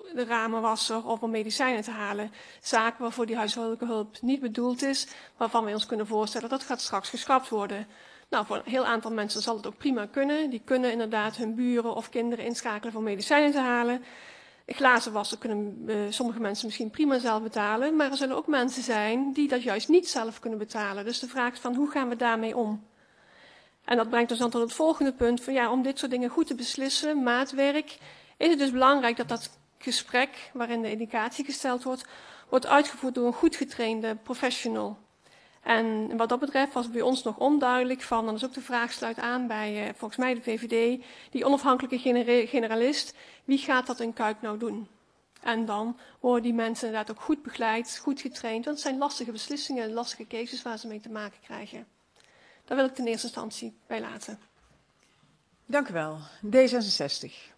de ramenwasser of om medicijnen te halen. Zaken waarvoor die huishoudelijke hulp niet bedoeld is, waarvan wij ons kunnen voorstellen dat gaat straks geschrapt worden. Nou, voor een heel aantal mensen zal het ook prima kunnen. Die kunnen inderdaad hun buren of kinderen inschakelen voor medicijnen te halen. Glazen wassen kunnen uh, sommige mensen misschien prima zelf betalen, maar er zullen ook mensen zijn die dat juist niet zelf kunnen betalen. Dus de vraag is van hoe gaan we daarmee om? En dat brengt ons dan tot het volgende punt van ja, om dit soort dingen goed te beslissen, maatwerk, is het dus belangrijk dat dat gesprek, waarin de indicatie gesteld wordt, wordt uitgevoerd door een goed getrainde professional. En wat dat betreft was het bij ons nog onduidelijk van, dan is ook de vraag sluit aan bij uh, volgens mij de V V D, die onafhankelijke genera generalist, wie gaat dat in Kuik nou doen? En dan worden die mensen inderdaad ook goed begeleid, goed getraind, want het zijn lastige beslissingen, lastige cases waar ze mee te maken krijgen. Daar wil ik ten eerste instantie bij laten. Dank u wel. D zesenzestig.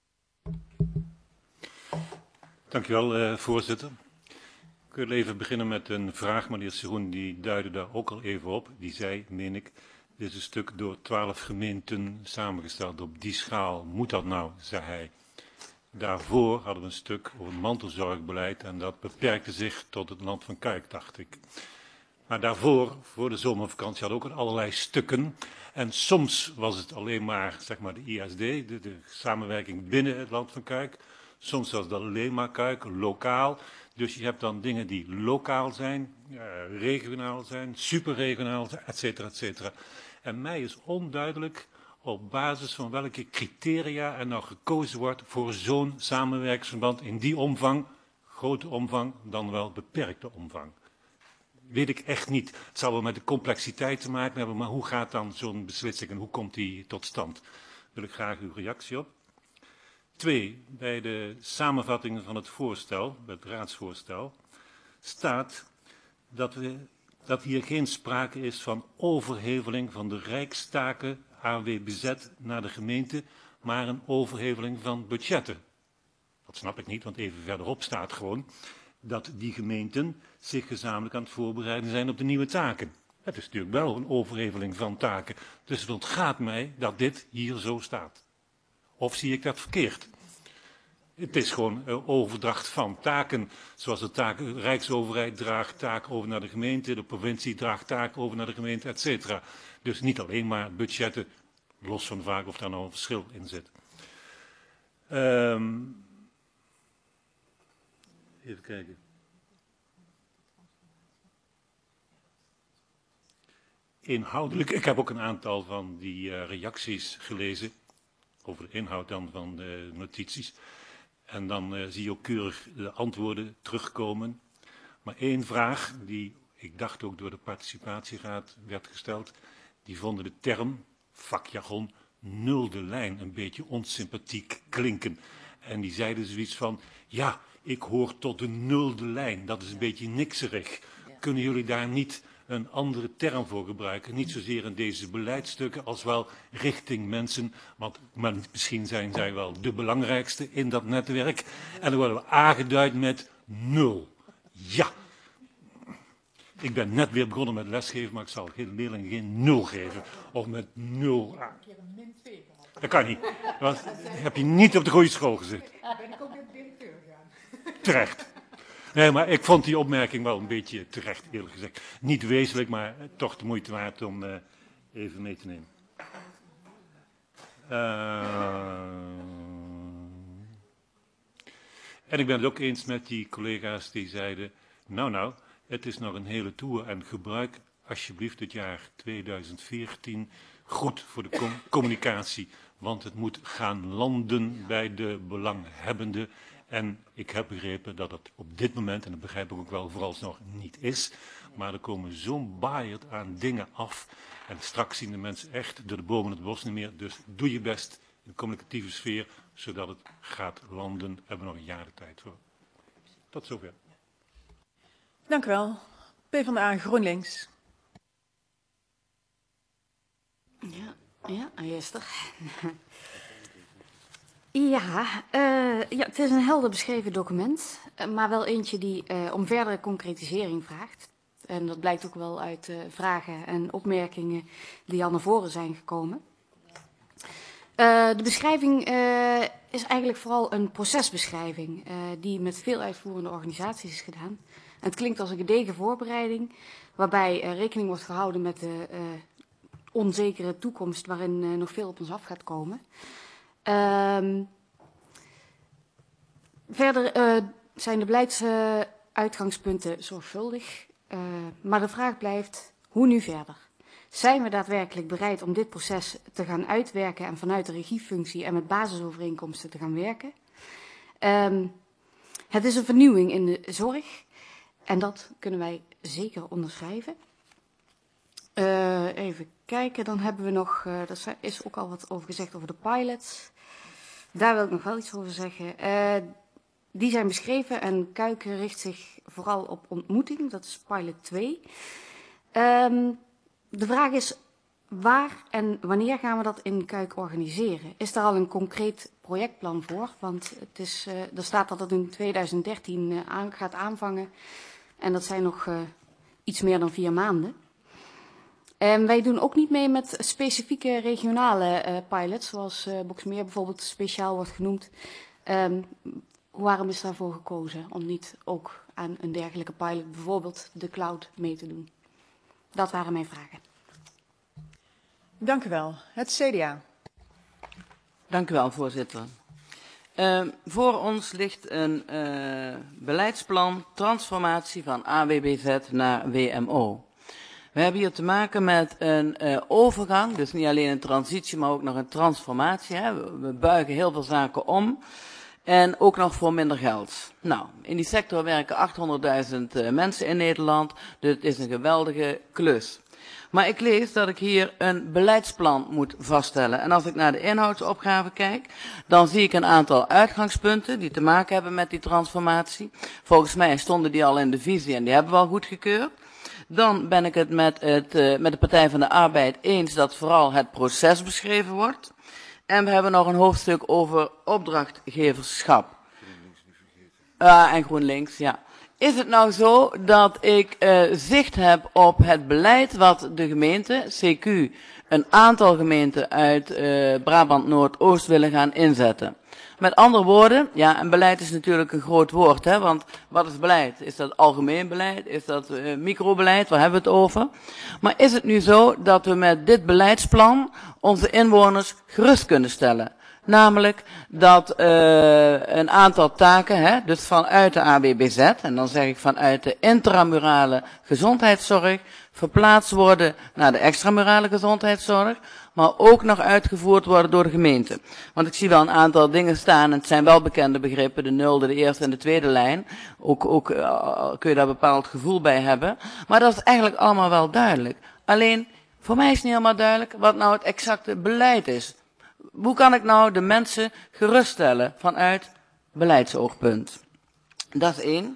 Dank u wel, uh, voorzitter. Ik wil even beginnen met een vraag. Meneer Seroen die duidde daar ook al even op. Die zei, meen ik, dit is een stuk door twaalf gemeenten samengesteld. Op die schaal moet dat nou, zei hij. Daarvoor hadden we een stuk over mantelzorgbeleid en dat beperkte zich tot het land van Kuik, dacht ik. Maar daarvoor, voor de zomervakantie, hadden we ook allerlei stukken. En soms was het alleen maar, zeg maar, de I S D, de, de samenwerking binnen het land van Kuik. Soms was het alleen maar Kuik, lokaal. Dus je hebt dan dingen die lokaal zijn, uh, regionaal zijn, superregionaal zijn, et cetera, et cetera. En mij is onduidelijk op basis van welke criteria er nou gekozen wordt voor zo'n samenwerkingsverband in die omvang, grote omvang, dan wel beperkte omvang. Weet ik echt niet. Het zal wel met de complexiteit te maken hebben, maar hoe gaat dan zo'n beslissing en hoe komt die tot stand? Daar wil ik graag uw reactie op. Twee, bij de samenvattingen van het voorstel, het raadsvoorstel, staat dat, we, dat hier geen sprake is van overheveling van de rijkstaken A W B Z naar de gemeente, maar een overheveling van budgetten. Dat snap ik niet, want even verderop staat gewoon dat die gemeenten zich gezamenlijk aan het voorbereiden zijn op de nieuwe taken. Het is natuurlijk wel een overheveling van taken. Dus het ontgaat mij dat dit hier zo staat. Of zie ik dat verkeerd? Het is gewoon een overdracht van taken. Zoals de taken, de Rijksoverheid draagt taken over naar de gemeente, de provincie draagt taken over naar de gemeente, et cetera. Dus niet alleen maar budgetten, los van de vraag of daar nou een verschil in zit. Um, even kijken. Inhoudelijk, ik heb ook een aantal van die uh, reacties gelezen. Over de inhoud dan van de notities. En dan uh, zie je ook keurig de antwoorden terugkomen. Maar één vraag, die ik dacht ook door de participatieraad werd gesteld, die vonden de term, vakjargon, nulde lijn een beetje onsympathiek klinken. En die zeiden zoiets van, ja, ik hoor tot de nulde lijn, dat is een beetje nikserig. Kunnen jullie daar niet een andere term voor gebruiken? Niet zozeer in deze beleidsstukken als wel richting mensen, want maar misschien zijn zij wel de belangrijkste in dat netwerk. En dan worden we aangeduid met nul. Ja. Ik ben net weer begonnen met lesgeven, maar ik zal geen leerlingen geen nul geven. Of met nul. Dat kan niet. Dat heb je niet op de goede school gezet. Ben ik ook met directeur gegaan. Terecht. Nee, maar ik vond die opmerking wel een beetje terecht, eerlijk gezegd. Niet wezenlijk, maar toch de moeite waard om uh, even mee te nemen. Uh, en ik ben het ook eens met die collega's die zeiden, nou nou, het is nog een hele tour en gebruik alsjeblieft het jaar tweeduizend veertien goed voor de com communicatie. Want het moet gaan landen bij de belanghebbenden. En ik heb begrepen dat het op dit moment, en dat begrijp ik ook wel, vooralsnog niet is. Maar er komen zo'n baaierd aan dingen af. En straks zien de mensen echt door de bomen het bos niet meer. Dus doe je best in de communicatieve sfeer, zodat het gaat landen. Daar hebben we nog een jaar de tijd voor. Tot zover. Dank u wel. PvdA GroenLinks. Ja, ja, Esther. Ja, uh, ja, het is een helder beschreven document, uh, maar wel eentje die uh, om verdere concretisering vraagt. En dat blijkt ook wel uit uh, vragen en opmerkingen die al naar voren zijn gekomen. Uh, de beschrijving uh, is eigenlijk vooral een procesbeschrijving uh, die met veel uitvoerende organisaties is gedaan. En het klinkt als een gedegen voorbereiding, waarbij uh, rekening wordt gehouden met de uh, onzekere toekomst waarin uh, nog veel op ons af gaat komen. Uh, verder uh, zijn de beleidsuitgangspunten uh, zorgvuldig, uh, maar de vraag blijft, hoe nu verder? Zijn we daadwerkelijk bereid om dit proces te gaan uitwerken en vanuit de regiefunctie en met basisovereenkomsten te gaan werken? Um, het is een vernieuwing in de zorg en dat kunnen wij zeker onderschrijven. Uh, even kijken, dan hebben we nog, uh, er is ook al wat over gezegd over de pilots. Daar wil ik nog wel iets over zeggen. Uh, die zijn beschreven en Kuik richt zich vooral op ontmoeting, dat is pilot twee. Um, De vraag is, waar en wanneer gaan we dat in Kuik organiseren? Is daar al een concreet projectplan voor? Want het is, uh, er staat dat het in tweeduizend dertien uh, aan, gaat aanvangen. En dat zijn nog uh, iets meer dan vier maanden. En wij doen ook niet mee met specifieke regionale uh, pilots, zoals uh, Boxmeer bijvoorbeeld speciaal wordt genoemd. Um, waarom is daarvoor gekozen om niet ook aan een dergelijke pilot, bijvoorbeeld de cloud, mee te doen? Dat waren mijn vragen. Dank u wel. Het C D A. Dank u wel, voorzitter. Uh, voor ons ligt een uh, beleidsplan transformatie van A W B Z naar W M O. We hebben hier te maken met een uh, overgang, dus niet alleen een transitie, maar ook nog een transformatie. Hè. We, we buigen heel veel zaken om. En ook nog voor minder geld. Nou, in die sector werken achthonderdduizend uh, mensen in Nederland. Dus het is een geweldige klus. Maar ik lees dat ik hier een beleidsplan moet vaststellen. En als ik naar de inhoudsopgave kijk, dan zie ik een aantal uitgangspunten die te maken hebben met die transformatie. Volgens mij stonden die al in de visie en die hebben we al goedgekeurd. Dan ben ik het met, het, uh, met de Partij van de Arbeid eens dat vooral het proces beschreven wordt. En we hebben nog een hoofdstuk over opdrachtgeverschap. Ah, uh, en GroenLinks, ja. Is het nou zo dat ik uh, zicht heb op het beleid wat de gemeente, C Q, een aantal gemeenten uit uh, Brabant Noordoost willen gaan inzetten? Met andere woorden, ja, en beleid is natuurlijk een groot woord, hè, want wat is beleid? Is dat algemeen beleid? Is dat uh, microbeleid? Waar hebben we het over? Maar is het nu zo dat we met dit beleidsplan onze inwoners gerust kunnen stellen? Namelijk dat uh, een aantal taken, hè, dus vanuit de A W B Z, en dan zeg ik vanuit de intramurale gezondheidszorg, verplaatst worden naar de extramurale gezondheidszorg, maar ook nog uitgevoerd worden door de gemeente. Want ik zie wel een aantal dingen staan, en het zijn wel bekende begrippen, de nulde, de eerste en de tweede lijn. Ook, ook uh, kun je daar een bepaald gevoel bij hebben. Maar dat is eigenlijk allemaal wel duidelijk. Alleen, voor mij is niet helemaal duidelijk wat nou het exacte beleid is. Hoe kan ik nou de mensen geruststellen vanuit beleidsoogpunt? Dat is één.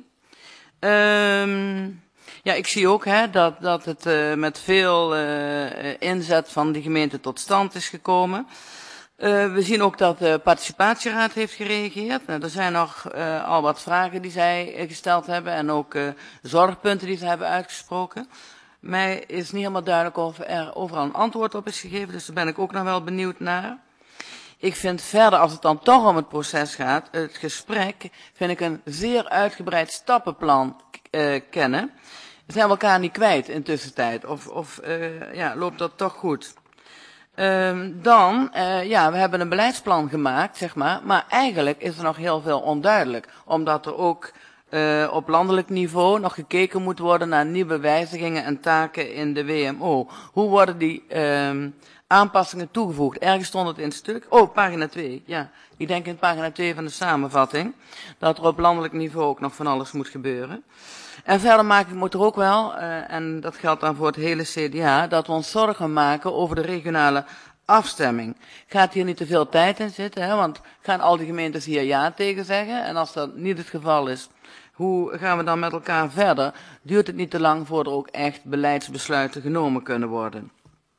Um, ja, ik zie ook hè, dat, dat het uh, met veel uh, inzet van de gemeente tot stand is gekomen. Uh, we zien ook dat de participatieraad heeft gereageerd. Nou, er zijn nog uh, al wat vragen die zij uh, gesteld hebben en ook uh, zorgpunten die ze hebben uitgesproken. Mij is niet helemaal duidelijk of er overal een antwoord op is gegeven, dus daar ben ik ook nog wel benieuwd naar. Ik vind verder, als het dan toch om het proces gaat, het gesprek, vind ik een zeer uitgebreid stappenplan uh, kennen. Zijn we elkaar niet kwijt in tussentijd? Of, of uh, ja, loopt dat toch goed? Uh, dan, uh, ja, we hebben een beleidsplan gemaakt, zeg maar, maar eigenlijk is er nog heel veel onduidelijk, omdat er ook uh, op landelijk niveau nog gekeken moet worden naar nieuwe wijzigingen en taken in de W M O. Hoe worden die uh, aanpassingen toegevoegd? Ergens stond het in het stuk. Oh, pagina twee, ja. Ik denk in pagina twee van de samenvatting, dat er op landelijk niveau ook nog van alles moet gebeuren. En verder maak ik me er ook wel, uh, en dat geldt dan voor het hele C D A, dat we ons zorgen maken over de regionale afstemming. Gaat hier niet te veel tijd in zitten, hè, want gaan al die gemeentes hier ja tegen zeggen? En als dat niet het geval is, hoe gaan we dan met elkaar verder? Duurt het niet te lang voordat er ook echt beleidsbesluiten genomen kunnen worden?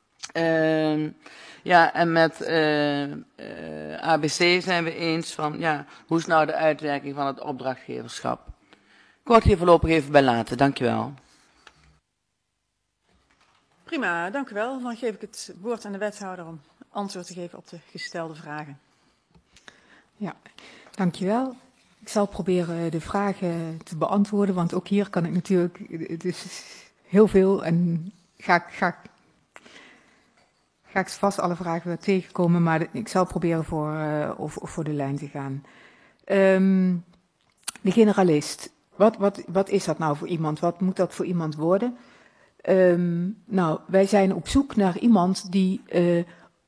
Uh, ja, en met uh, uh, A B C zijn we eens van, ja, hoe is nou de uitwerking van het opdrachtgeverschap? Ik word hier voorlopig even bij laten. Dank je wel. Prima, dank u wel. Dan geef ik het woord aan de wethouder om antwoord te geven op de gestelde vragen. Ja, dankjewel. Ik zal proberen de vragen te beantwoorden, want ook hier kan ik natuurlijk, het is heel veel en ga ik, ga ik, ga ik vast alle vragen weer tegenkomen, maar ik zal proberen voor, uh, of, of voor de lijn te gaan. Um, de generalist, wat, wat, wat is dat nou voor iemand? Wat moet dat voor iemand worden? Um, nou, wij zijn op zoek naar iemand die uh,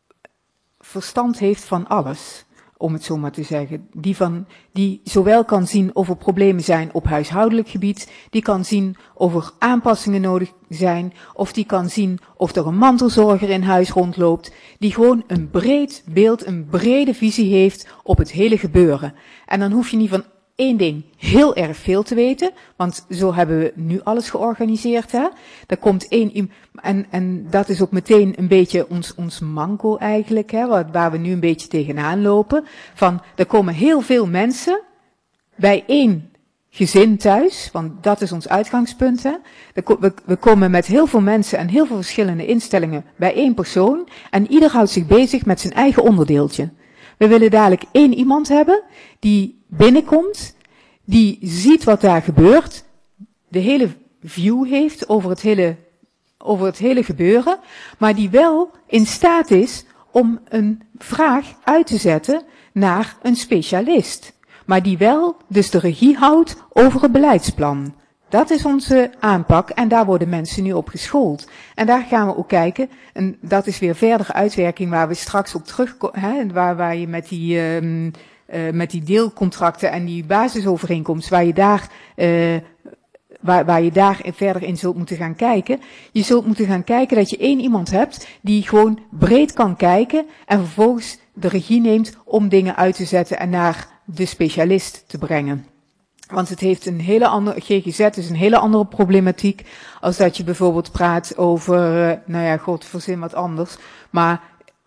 verstand heeft van alles, om het zo maar te zeggen. Die, van, die zowel kan zien of er problemen zijn op huishoudelijk gebied, die kan zien of er aanpassingen nodig zijn, of die kan zien of er een mantelzorger in huis rondloopt, die gewoon een breed beeld, een brede visie heeft op het hele gebeuren. En dan hoef je niet van één ding heel erg veel te weten, want zo hebben we nu alles georganiseerd. Hè? Er komt één, en, en dat is ook meteen een beetje ons, ons manco eigenlijk, hè, waar, waar we nu een beetje tegenaan lopen. Van, er komen heel veel mensen bij één gezin thuis, want dat is ons uitgangspunt. Hè? We, we komen met heel veel mensen en heel veel verschillende instellingen bij één persoon en ieder houdt zich bezig met zijn eigen onderdeeltje. We willen dadelijk één iemand hebben die binnenkomt, die ziet wat daar gebeurt, de hele view heeft over het hele, over het hele gebeuren, maar die wel in staat is om een vraag uit te zetten naar een specialist. Maar die wel dus de regie houdt over het beleidsplan. Dat is onze aanpak en daar worden mensen nu op geschoold. En daar gaan we ook kijken, en dat is weer verdere uitwerking waar we straks op terugkomen, waar, waar je met die, um, uh, met die deelcontracten en die basisovereenkomst, waar je daar, uh, waar, waar je daar verder in zult moeten gaan kijken. Je zult moeten gaan kijken dat je één iemand hebt die gewoon breed kan kijken en vervolgens de regie neemt om dingen uit te zetten en naar de specialist te brengen. Want het heeft een hele andere, G G Z is een hele andere problematiek als dat je bijvoorbeeld praat over, nou ja, god, verzin wat anders. Maar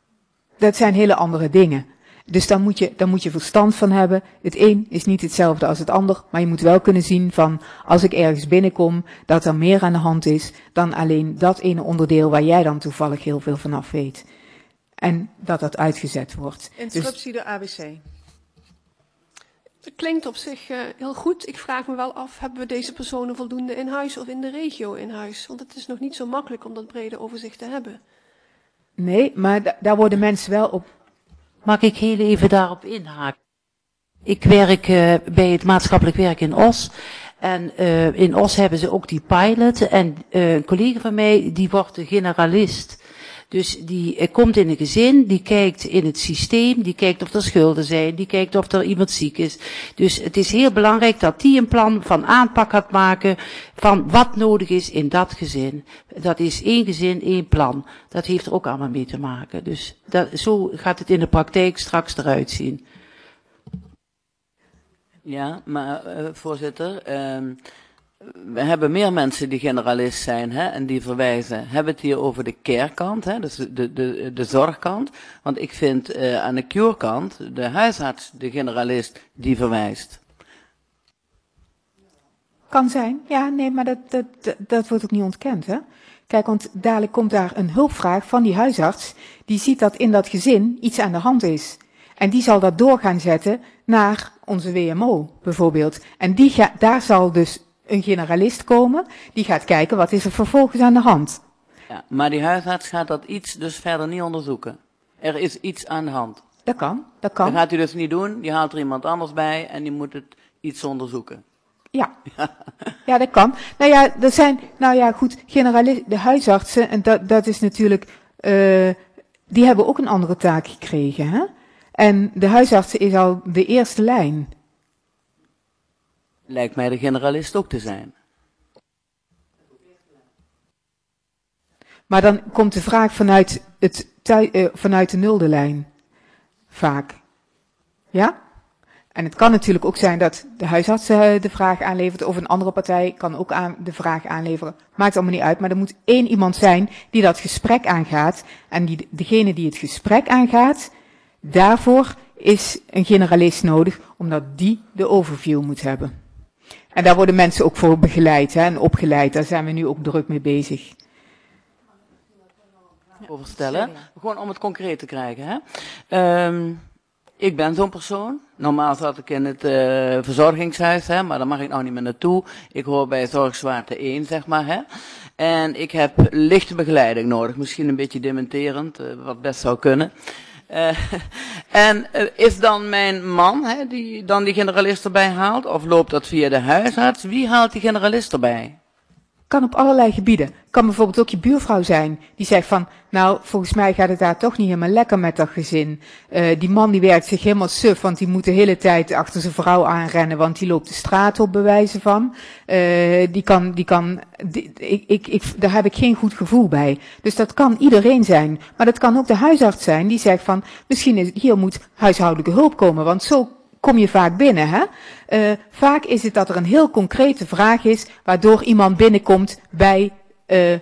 dat zijn hele andere dingen. Dus daar moet je, daar moet je verstand van hebben. Het een is niet hetzelfde als het ander, maar je moet wel kunnen zien van, als ik ergens binnenkom, dat er meer aan de hand is dan alleen dat ene onderdeel waar jij dan toevallig heel veel vanaf weet. En dat dat uitgezet wordt. Interruptie dus, door A B C. Het klinkt op zich uh, heel goed. Ik vraag me wel af, hebben we deze personen voldoende in huis of in de regio in huis? Want het is nog niet zo makkelijk om dat brede overzicht te hebben. Nee, maar da- daar worden mensen wel op... Mag ik heel even daarop inhaken? Ik werk uh, bij het maatschappelijk werk in Os. En uh, in Os hebben ze ook die pilot. En uh, een collega van mij, die wordt de generalist. Dus die uh, komt in een gezin, die kijkt in het systeem, die kijkt of er schulden zijn, die kijkt of er iemand ziek is. Dus het is heel belangrijk dat die een plan van aanpak gaat maken van wat nodig is in dat gezin. Dat is één gezin, één plan. Dat heeft er ook allemaal mee te maken. Dus dat, zo gaat het in de praktijk straks eruit zien. Ja, maar uh, voorzitter, uh, we hebben meer mensen die generalist zijn, hè, en die verwijzen. We hebben het hier over de care-kant, hè, dus de, de, de, de zorgkant. Want ik vind uh, aan de cure-kant de huisarts, de generalist, die verwijst. Kan zijn, ja, nee, maar dat, dat, dat, dat wordt ook niet ontkend, hè. Kijk, want dadelijk komt daar een hulpvraag van die huisarts, die ziet dat in dat gezin iets aan de hand is. En die zal dat door gaan zetten naar onze W M O, bijvoorbeeld. En die ga, daar zal dus een generalist komen, die gaat kijken wat is er vervolgens aan de hand. Ja, maar die huisarts gaat dat iets dus verder niet onderzoeken. Er is iets aan de hand. Dat kan, dat kan. Dat gaat u dus niet doen, die haalt er iemand anders bij en die moet het iets onderzoeken. Ja, ja, dat kan. Nou ja, dat zijn, nou ja, goed, generalist, de huisartsen, en dat, dat is natuurlijk, uh, die hebben ook een andere taak gekregen, hè. En de huisartsen is al de eerste lijn. Lijkt mij de generalist ook te zijn. Maar dan komt de vraag vanuit, het, uh, vanuit de nulde lijn. Vaak. Ja? En het kan natuurlijk ook zijn dat de huisarts uh, de vraag aanlevert, of een andere partij kan ook aan, de vraag aanleveren. Maakt allemaal niet uit, maar er moet één iemand zijn die dat gesprek aangaat. En die, degene die het gesprek aangaat, daarvoor is een generalist nodig, omdat die de overview moet hebben. En daar worden mensen ook voor begeleid, hè, en opgeleid. Daar zijn we nu ook druk mee bezig. Overstellen, gewoon om het concreet te krijgen. Hè? Um, ik ben zo'n persoon. Normaal zat ik in het uh, verzorgingshuis, hè, maar daar mag ik nou niet meer naartoe. Ik hoor bij zorgzwaarte één, zeg maar. Hè. En ik heb lichte begeleiding nodig. Misschien een beetje dementerend, uh, wat best zou kunnen. Uh, en uh, is dan mijn man, hè, die dan die generalist erbij haalt? Of loopt dat via de huisarts? Wie haalt die generalist erbij? Kan op allerlei gebieden. Kan bijvoorbeeld ook je buurvrouw zijn. Die zegt van, nou, volgens mij gaat het daar toch niet helemaal lekker met dat gezin. Uh, die man die werkt zich helemaal suf, want die moet de hele tijd achter zijn vrouw aanrennen, want die loopt de straat op, bewijzen van. Uh, die kan, die kan, die, ik, ik, ik, daar heb ik geen goed gevoel bij. Dus dat kan iedereen zijn. Maar dat kan ook de huisarts zijn, die zegt van, misschien is, hier moet huishoudelijke hulp komen, want zo kom je vaak binnen, hè? Uh, vaak is het dat er een heel concrete vraag is, waardoor iemand binnenkomt bij, uh,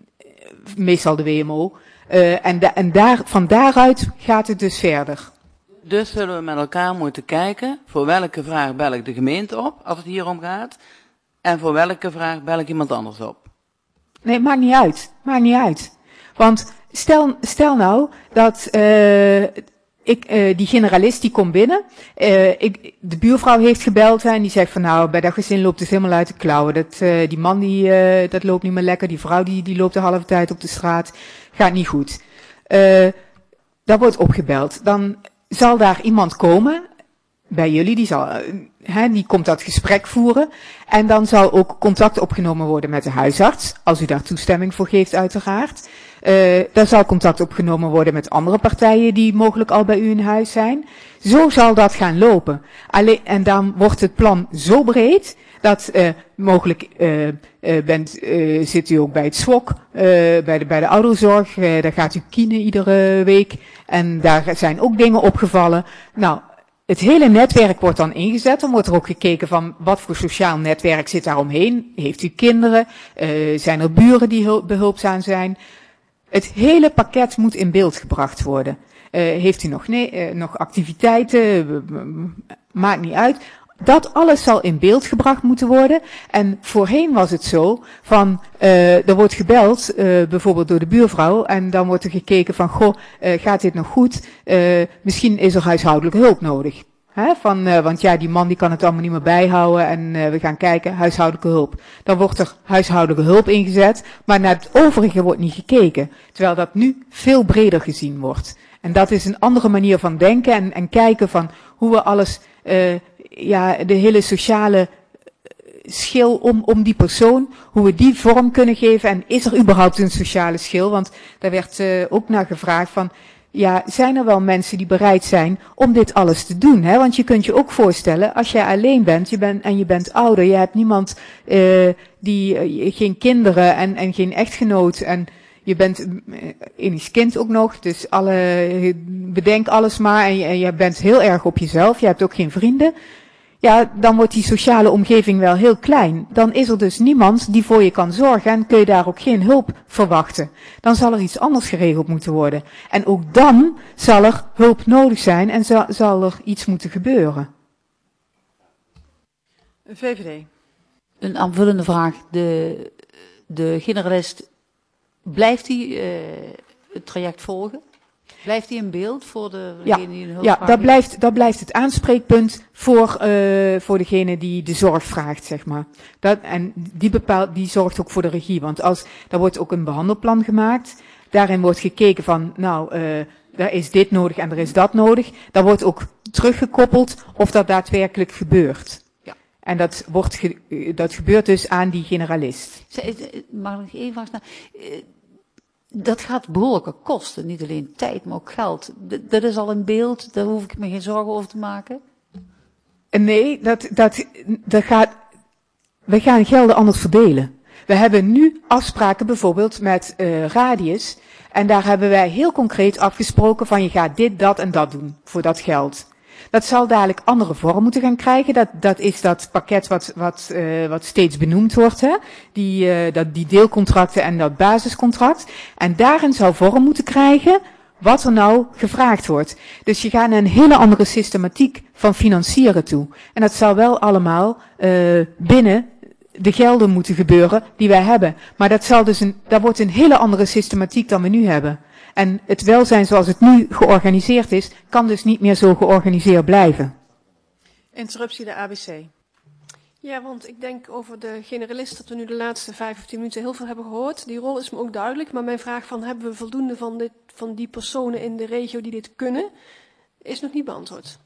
meestal de W M O. Uh, en da en daar, van daaruit gaat het dus verder. Dus zullen we met elkaar moeten kijken, voor welke vraag bel ik de gemeente op, als het hier om gaat, en voor welke vraag bel ik iemand anders op? Nee, maakt niet uit. Maakt niet uit. Want stel, stel nou dat, uh, Ik, uh, die generalist die komt binnen, uh, ik, de buurvrouw heeft gebeld hè, en die zegt van nou, bij dat gezin loopt het helemaal uit de klauwen. Dat, uh, die man die, uh, dat loopt niet meer lekker, die vrouw die, die loopt de halve tijd op de straat, gaat niet goed. Uh, dat wordt opgebeld. Dan zal daar iemand komen, bij jullie, die, zal, uh, hè, die komt dat gesprek voeren. En dan zal ook contact opgenomen worden met de huisarts, als u daar toestemming voor geeft uiteraard. Uh, daar zal contact opgenomen worden met andere partijen die mogelijk al bij u in huis zijn. Zo zal dat gaan lopen. Alleen, en dan wordt het plan zo breed dat uh, mogelijk uh, uh, bent, uh, zit u ook bij het S W O K, uh, bij, de, bij de ouderenzorg. Uh, daar gaat u kienen iedere week. En daar zijn ook dingen opgevallen. Nou, het hele netwerk wordt dan ingezet. Dan wordt er ook gekeken van wat voor sociaal netwerk zit daar omheen. Heeft u kinderen? Uh, zijn er buren die hulp, behulpzaam zijn? Het hele pakket moet in beeld gebracht worden. Uh, heeft u nog, nee, uh, nog activiteiten? Uh, maakt niet uit. Dat alles zal in beeld gebracht moeten worden. En voorheen was het zo van, uh, er wordt gebeld, uh, bijvoorbeeld door de buurvrouw, en dan wordt er gekeken van, goh, uh, gaat dit nog goed? Uh, misschien is er huishoudelijke hulp nodig. He, van, uh, want ja, die man die kan het allemaal niet meer bijhouden en uh, we gaan kijken, huishoudelijke hulp. Dan wordt er huishoudelijke hulp ingezet, maar naar het overige wordt niet gekeken. Terwijl dat nu veel breder gezien wordt. En dat is een andere manier van denken en, en kijken van hoe we alles, uh, ja, de hele sociale schil om, om die persoon, hoe we die vorm kunnen geven. En is er überhaupt een sociale schil? Want daar werd uh, ook naar gevraagd van, ja, zijn er wel mensen die bereid zijn om dit alles te doen? Hè? Want je kunt je ook voorstellen, als jij alleen bent, je bent en je bent ouder, je hebt niemand, uh, die, uh, geen kinderen en, en geen echtgenoot en je bent uh, enigs kind ook nog, dus alle, bedenk alles maar en je, en je bent heel erg op jezelf, je hebt ook geen vrienden. Ja, dan wordt die sociale omgeving wel heel klein. Dan is er dus niemand die voor je kan zorgen en kun je daar ook geen hulp verwachten. Dan zal er iets anders geregeld moeten worden. En ook dan zal er hulp nodig zijn en zal, zal er iets moeten gebeuren. V V D. Een aanvullende vraag. De, de generalist, blijft hij uh, het traject volgen? Blijft die in beeld voor de, degene ja, die een hulp ja, vraagt? dat blijft, dat blijft het aanspreekpunt voor, uh, voor degene die de zorg vraagt, zeg maar. Dat, en die bepaalt, die zorgt ook voor de regie. Want als, daar wordt ook een behandelplan gemaakt. Daarin wordt gekeken van, nou, uh, er is dit nodig en er is dat nodig. Daar wordt ook teruggekoppeld of dat daadwerkelijk gebeurt. Ja. En dat, wordt ge, dat gebeurt dus aan die generalist. Mag ik nog even vragen? Dat gaat behoorlijke kosten, niet alleen tijd, maar ook geld. D dat is al in beeld, daar hoef ik me geen zorgen over te maken? Nee, dat, dat, dat gaat, we gaan gelden anders verdelen. We hebben nu afspraken bijvoorbeeld met uh, Radius. En daar hebben wij heel concreet afgesproken van je gaat dit, dat en dat doen voor dat geld. Dat zal dadelijk andere vorm moeten gaan krijgen. Dat, dat is dat pakket wat, wat, uh, wat steeds benoemd wordt. Hè? Die, uh, dat, die deelcontracten en dat basiscontract. En daarin zou vorm moeten krijgen wat er nou gevraagd wordt. Dus je gaat naar een hele andere systematiek van financieren toe. En dat zal wel allemaal uh, binnen de gelden moeten gebeuren die wij hebben. Maar dat zal dus een, dat wordt een hele andere systematiek dan we nu hebben. En het welzijn zoals het nu georganiseerd is, kan dus niet meer zo georganiseerd blijven. Interruptie de A B C. Ja, want ik denk over de generalist dat we nu de laatste vijf of tien minuten heel veel hebben gehoord. Die rol is me ook duidelijk, maar mijn vraag van hebben we voldoende van, dit, van die personen in de regio die dit kunnen, is nog niet beantwoord.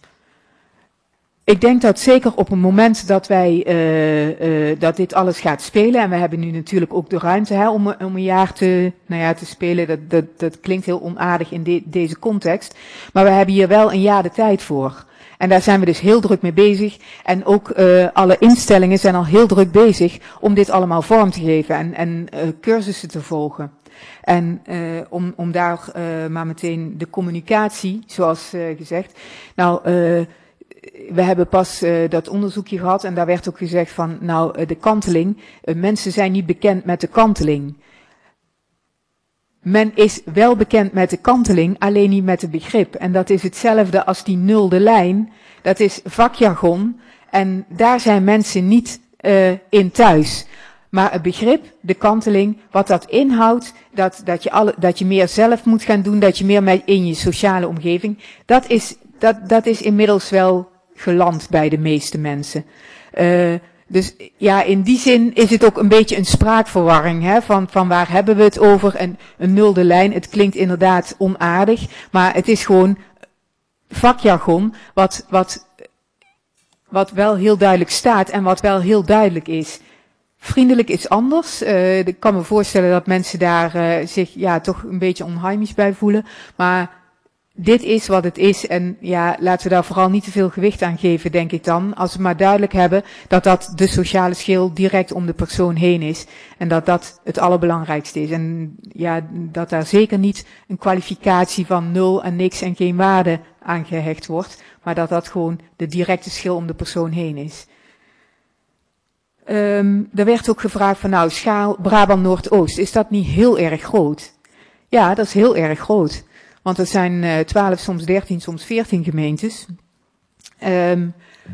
Ik denk dat zeker op het moment dat wij uh, uh, dat dit alles gaat spelen, en we hebben nu natuurlijk ook de ruimte hè, om, om een jaar te, nou ja, te spelen, dat, dat, dat klinkt heel onaardig in de, deze context, maar we hebben hier wel een jaar de tijd voor. En daar zijn we dus heel druk mee bezig. En ook uh, alle instellingen zijn al heel druk bezig om dit allemaal vorm te geven en, en uh, cursussen te volgen. En uh, om, om daar uh, maar meteen de communicatie, zoals uh, gezegd. Nou, uh, we hebben pas uh, dat onderzoekje gehad en daar werd ook gezegd van, nou, uh, de kanteling. Uh, mensen zijn niet bekend met de kanteling. Men is wel bekend met de kanteling, alleen niet met het begrip. En dat is hetzelfde als die nulde lijn. Dat is vakjargon. En daar zijn mensen niet uh, in thuis. Maar het begrip, de kanteling, wat dat inhoudt, dat, dat, je alle, dat je meer zelf moet gaan doen, dat je meer met, in je sociale omgeving, dat is, dat, dat is inmiddels wel geland bij de meeste mensen. Uh, Dus ja, in die zin is het ook een beetje een spraakverwarring, hè, van, van waar hebben we het over, een, een nulde lijn. Het klinkt inderdaad onaardig, maar het is gewoon vakjargon, wat, wat, wat wel heel duidelijk staat en wat wel heel duidelijk is. Vriendelijk is anders. Uh, ik kan me voorstellen dat mensen daar uh, zich ja toch een beetje onheimisch bij voelen, maar dit is wat het is en ja, laten we daar vooral niet te veel gewicht aan geven, denk ik dan. Als we maar duidelijk hebben dat dat de sociale schil direct om de persoon heen is. En dat dat het allerbelangrijkste is. En ja, dat daar zeker niet een kwalificatie van nul en niks en geen waarde aan gehecht wordt. Maar dat dat gewoon de directe schil om de persoon heen is. Um, er werd ook gevraagd van nou, schaal Brabant Noordoost, is dat niet heel erg groot? Ja, dat is heel erg groot. Want er zijn uh, twaalf, soms dertien, soms veertien gemeentes. Um,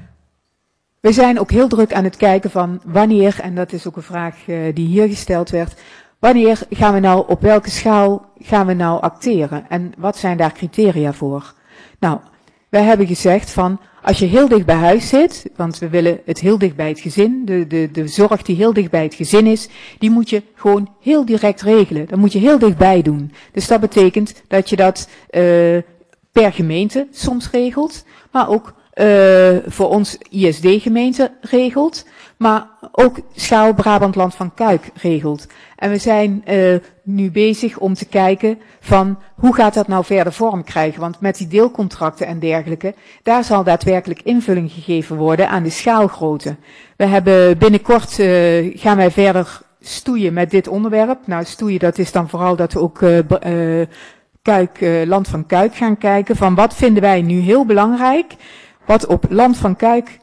we zijn ook heel druk aan het kijken van wanneer, en dat is ook een vraag uh, die hier gesteld werd, wanneer gaan we nou, op welke schaal gaan we nou acteren? En wat zijn daar criteria voor? Nou, wij hebben gezegd van, als je heel dicht bij huis zit, want we willen het heel dicht bij het gezin, de, de, de zorg die heel dicht bij het gezin is, die moet je gewoon heel direct regelen. Dat moet je heel dichtbij doen. Dus dat betekent dat je dat uh, per gemeente soms regelt, maar ook uh, voor ons I S D-gemeente regelt, maar ook schaal Brabant Land van Kuik regelt. En we zijn uh, nu bezig om te kijken van hoe gaat dat nou verder vorm krijgen. Want met die deelcontracten en dergelijke, daar zal daadwerkelijk invulling gegeven worden aan de schaalgrootte. We hebben binnenkort, uh, gaan wij verder stoeien met dit onderwerp. Nou, stoeien, dat is dan vooral dat we ook uh, uh, Kuik, uh, Land van Kuik gaan kijken van wat vinden wij nu heel belangrijk, wat op Land van Kuik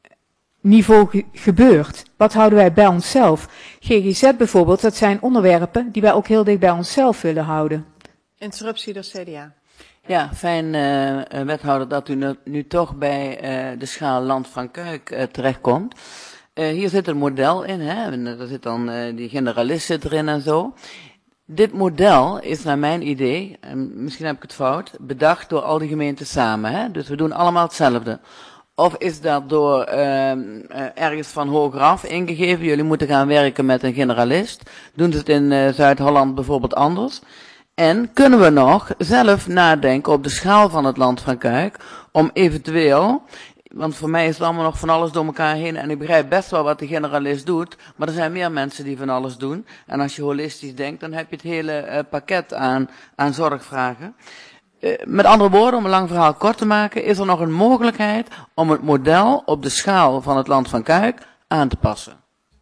niveau ge gebeurt. Wat houden wij bij onszelf? G G Z bijvoorbeeld, dat zijn onderwerpen die wij ook heel dicht bij onszelf willen houden. Interruptie door C D A. Ja, fijn uh, wethouder dat u nu, nu toch bij uh, de schaal Land van Kuik uh, terechtkomt. Uh, hier zit een model in, hè? En er zit dan uh, die generalist zit erin en zo. Dit model is naar mijn idee, en misschien heb ik het fout, bedacht door al die gemeenten samen. Hè? Dus we doen allemaal hetzelfde. Of is dat door uh, uh, ergens van hogeraf ingegeven, jullie moeten gaan werken met een generalist? Doen ze het in uh, Zuid-Holland bijvoorbeeld anders? En kunnen we nog zelf nadenken op de schaal van het Land van Kuik, om eventueel, want voor mij is het allemaal nog van alles door elkaar heen, en ik begrijp best wel wat de generalist doet, maar er zijn meer mensen die van alles doen. En als je holistisch denkt, dan heb je het hele uh, pakket aan, aan zorgvragen. Uh, met andere woorden, om een lang verhaal kort te maken, is er nog een mogelijkheid om het model op de schaal van het Land van Kuik aan te passen.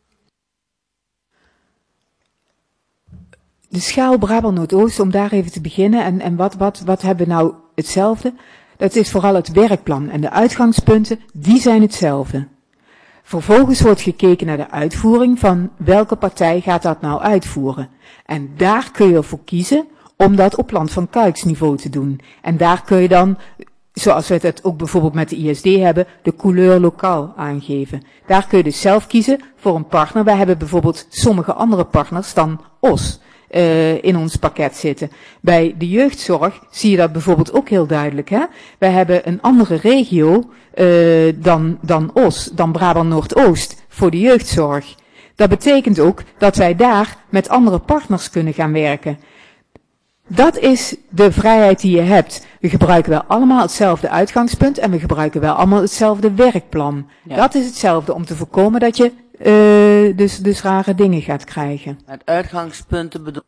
De schaal Brabant Noordoost, om daar even te beginnen, en, en wat, wat, wat hebben we nou hetzelfde? Dat is vooral het werkplan en de uitgangspunten, die zijn hetzelfde. Vervolgens wordt gekeken naar de uitvoering van welke partij gaat dat nou uitvoeren. En daar kun je ervoor kiezen om dat op Land van Kuiks niveau te doen. En daar kun je dan, zoals we het ook bijvoorbeeld met de I S D hebben, de couleur lokaal aangeven. Daar kun je dus zelf kiezen voor een partner. Wij hebben bijvoorbeeld sommige andere partners dan O S. uh, in ons pakket zitten. Bij de jeugdzorg zie je dat bijvoorbeeld ook heel duidelijk. Hè? Wij hebben een andere regio uh, dan, dan Os, dan Brabant Noordoost voor de jeugdzorg. Dat betekent ook dat wij daar met andere partners kunnen gaan werken. Dat is de vrijheid die je hebt. We gebruiken wel allemaal hetzelfde uitgangspunt en we gebruiken wel allemaal hetzelfde werkplan. Ja. Dat is hetzelfde om te voorkomen dat je uh, dus, dus rare dingen gaat krijgen. Het uitgangspunten bedoel.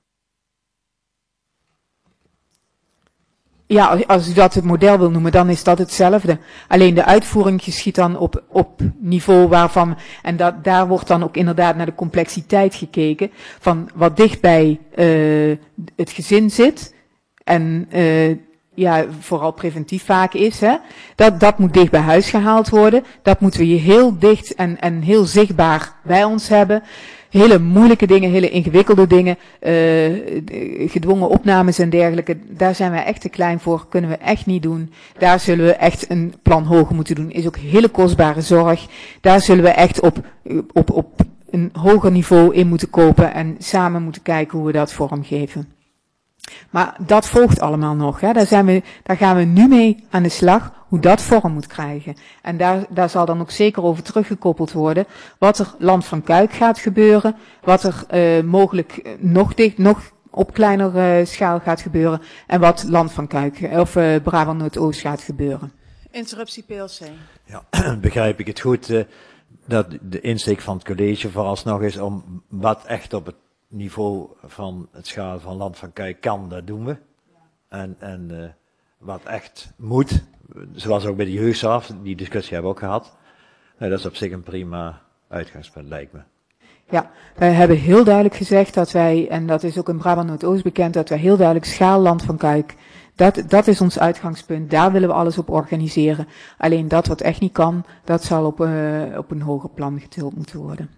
Ja, als u dat het model wil noemen, dan is dat hetzelfde. Alleen de uitvoering geschiet dan op, op niveau waarvan, en dat, daar wordt dan ook inderdaad naar de complexiteit gekeken, van wat dicht bij uh, het gezin zit, en uh, ja, vooral preventief vaak is, hè, dat, dat moet dicht bij huis gehaald worden. Dat moeten we hier heel dicht en, en heel zichtbaar bij ons hebben. Hele moeilijke dingen, hele ingewikkelde dingen, uh, gedwongen opnames en dergelijke, daar zijn wij echt te klein voor, kunnen we echt niet doen. Daar zullen we echt een plan hoger moeten doen. Is ook hele kostbare zorg. Daar zullen we echt op, op, op een hoger niveau in moeten kopen en samen moeten kijken hoe we dat vormgeven. Maar dat volgt allemaal nog. Hè. Daar, zijn we, daar gaan we nu mee aan de slag, hoe dat vorm moet krijgen. En daar, daar zal dan ook zeker over teruggekoppeld worden wat er Land van Kuik gaat gebeuren, wat er uh, mogelijk nog, dicht, nog op kleinere uh, schaal gaat gebeuren en wat Land van Kuik of uh, Brabant Noordoost gaat gebeuren. Interruptie P L C. Ja, begrijp ik het goed uh, dat de insteek van het college vooralsnog is om wat echt op het niveau van het schaal van Land van Kuik kan, dat doen we. En, en uh, wat echt moet, zoals ook bij de jeugdzorg, die discussie hebben we ook gehad. Nou, dat is op zich een prima uitgangspunt, lijkt me. Ja, wij hebben heel duidelijk gezegd dat wij, en dat is ook in Brabant Noordoost bekend, dat wij heel duidelijk schaal Land van Kuik, dat, dat is ons uitgangspunt, daar willen we alles op organiseren. Alleen dat wat echt niet kan, dat zal op, uh, op een hoger plan getild moeten worden.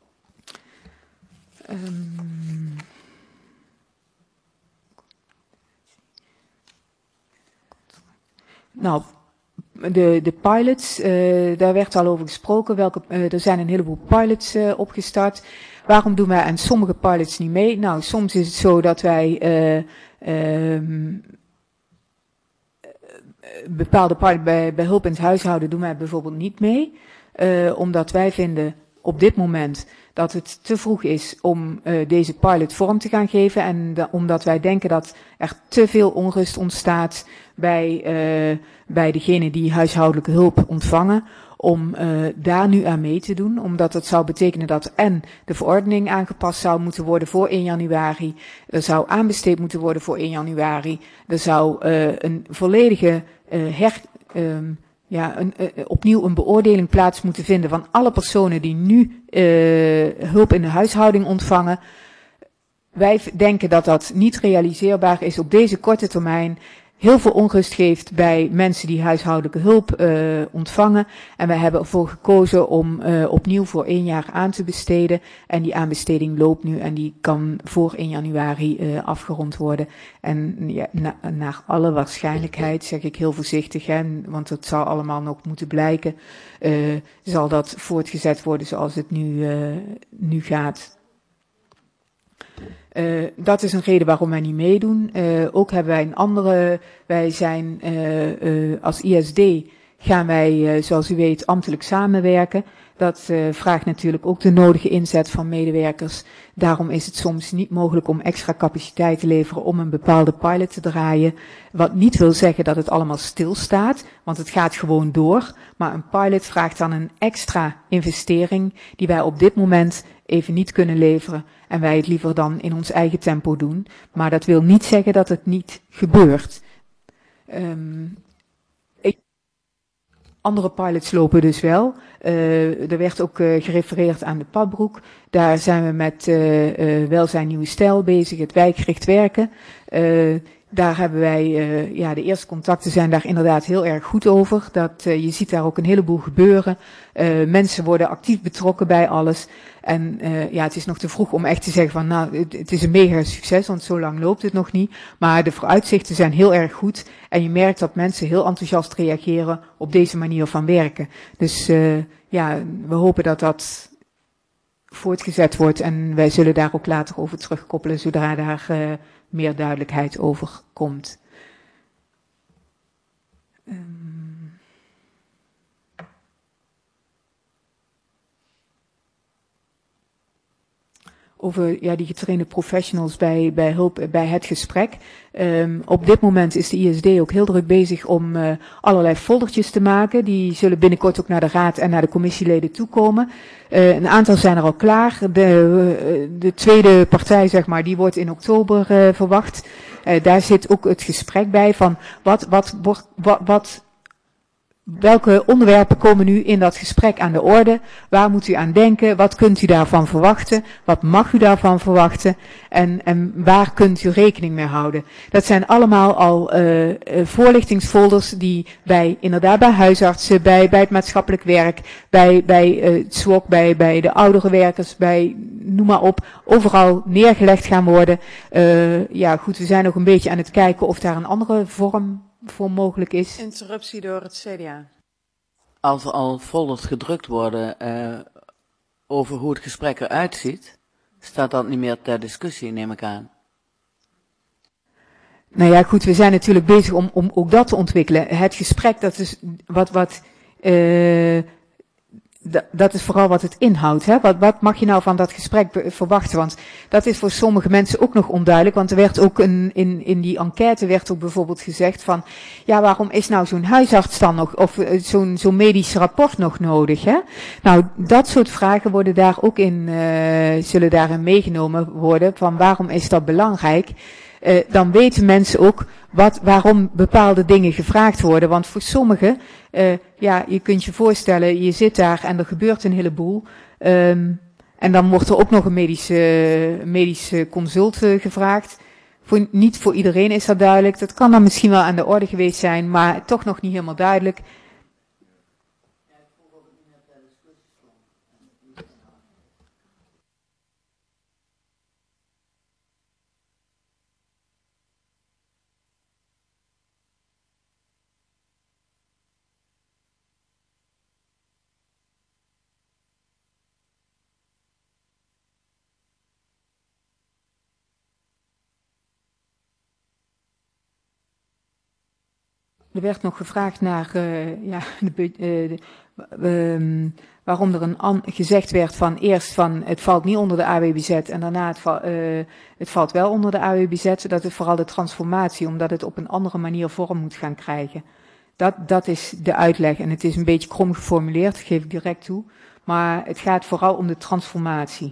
Um, nou, de, de pilots, uh, daar werd al over gesproken. Welke, uh, er zijn een heleboel pilots uh, opgestart. Waarom doen wij aan sommige pilots niet mee? Nou, soms is het zo dat wij uh, um, bepaalde pilots bij, bij hulp in het huishouden doen wij bijvoorbeeld niet mee. Uh, omdat wij vinden op dit moment dat het te vroeg is om uh, deze pilot vorm te gaan geven. En da, omdat wij denken dat er te veel onrust ontstaat bij, uh, bij degenen die huishoudelijke hulp ontvangen. Om uh, daar nu aan mee te doen. Omdat het zou betekenen dat en de verordening aangepast zou moeten worden voor één januari. Er zou aanbesteed moeten worden voor één januari. Er zou uh, een volledige uh, her... Um, Ja, een, uh, opnieuw een beoordeling plaats moeten vinden van alle personen die nu uh, hulp in de huishouding ontvangen. Wij denken dat dat niet realiseerbaar is op deze korte termijn. Heel veel onrust geeft bij mensen die huishoudelijke hulp uh, ontvangen. En wij hebben ervoor gekozen om uh, opnieuw voor één jaar aan te besteden. En die aanbesteding loopt nu en die kan voor één januari uh, afgerond worden. En ja, na, naar alle waarschijnlijkheid, zeg ik heel voorzichtig, hè, want het zal allemaal nog moeten blijken, uh, zal dat voortgezet worden zoals het nu, uh, nu gaat. Uh, dat is een reden waarom wij niet meedoen. Uh, ook hebben wij een andere, wij zijn uh, uh, als I S D gaan wij, uh, zoals u weet, ambtelijk samenwerken. Dat uh, vraagt natuurlijk ook de nodige inzet van medewerkers. Daarom is het soms niet mogelijk om extra capaciteit te leveren om een bepaalde pilot te draaien. Wat niet wil zeggen dat het allemaal stilstaat, want het gaat gewoon door. Maar een pilot vraagt dan een extra investering die wij op dit moment even niet kunnen leveren. En wij het liever dan in ons eigen tempo doen. Maar dat wil niet zeggen dat het niet gebeurt. Um, ik, andere pilots lopen dus wel. Uh, er werd ook uh, gerefereerd aan de Padbroek. Daar zijn we met uh, uh, Welzijn Nieuwe Stijl bezig, het wijkgericht werken. Uh, Daar hebben wij, uh, ja, de eerste contacten zijn daar inderdaad heel erg goed over. Dat, uh, je ziet daar ook een heleboel gebeuren. Uh, mensen worden actief betrokken bij alles. En uh, ja, het is nog te vroeg om echt te zeggen van, nou, het, het is een mega succes, want zo lang loopt het nog niet. Maar de vooruitzichten zijn heel erg goed. En je merkt dat mensen heel enthousiast reageren op deze manier van werken. Dus uh, ja, we hopen dat dat voortgezet wordt. En wij zullen daar ook later over terugkoppelen, zodra daar uh, meer duidelijkheid over komt. Um. Over ja, die getrainde professionals bij, bij hulp bij het gesprek. Um, op dit moment is de I S D ook heel druk bezig om uh, allerlei foldertjes te maken. Die zullen binnenkort ook naar de raad en naar de commissieleden toekomen. Uh, een aantal zijn er al klaar. De, uh, de tweede partij, zeg maar, die wordt in oktober uh, verwacht. Uh, daar zit ook het gesprek bij van wat, wat, wat, wat, wat welke onderwerpen komen nu in dat gesprek aan de orde? Waar moet u aan denken? Wat kunt u daarvan verwachten? Wat mag u daarvan verwachten? En, en waar kunt u rekening mee houden? Dat zijn allemaal al uh, voorlichtingsfolders die bij, inderdaad bij huisartsen, bij, bij het maatschappelijk werk, bij, bij uh, het S W O C, bij, bij de ouderenwerkers, bij noem maar op, overal neergelegd gaan worden. Uh, ja goed, we zijn nog een beetje aan het kijken of daar een andere vorm voor mogelijk is. Interruptie door het C D A. Als er al folders gedrukt worden uh, over hoe het gesprek eruit ziet, staat dat niet meer ter discussie, neem ik aan. Nou ja, goed, we zijn natuurlijk bezig om, om ook dat te ontwikkelen. Het gesprek, dat is wat, wat, uh, d- dat is vooral wat het inhoudt. Hè? Wat, wat mag je nou van dat gesprek be- verwachten? Want dat is voor sommige mensen ook nog onduidelijk. Want er werd ook een, in, in die enquête werd ook bijvoorbeeld gezegd van, ja, waarom is nou zo'n huisarts dan nog, of uh, zo'n, zo'n medisch rapport nog nodig? Hè? Nou, dat soort vragen worden daar ook in, uh, zullen daarin meegenomen worden. Van waarom is dat belangrijk? Uh, dan weten mensen ook wat, waarom bepaalde dingen gevraagd worden. Want voor sommigen, uh, ja, je kunt je voorstellen, je zit daar en er gebeurt een heleboel. Um, en dan wordt er ook nog een medische, medische consult uh, gevraagd. Voor, niet voor iedereen is dat duidelijk. Dat kan dan misschien wel aan de orde geweest zijn, maar toch nog niet helemaal duidelijk. Er werd nog gevraagd naar uh, ja, de, uh, de, um, waarom er een an, gezegd werd van eerst van het valt niet onder de A W B Z en daarna het, val, uh, het valt wel onder de A W B Z. Dat is vooral de transformatie, omdat het op een andere manier vorm moet gaan krijgen. Dat, dat is de uitleg en het is een beetje krom geformuleerd, dat geef ik direct toe. Maar het gaat vooral om de transformatie.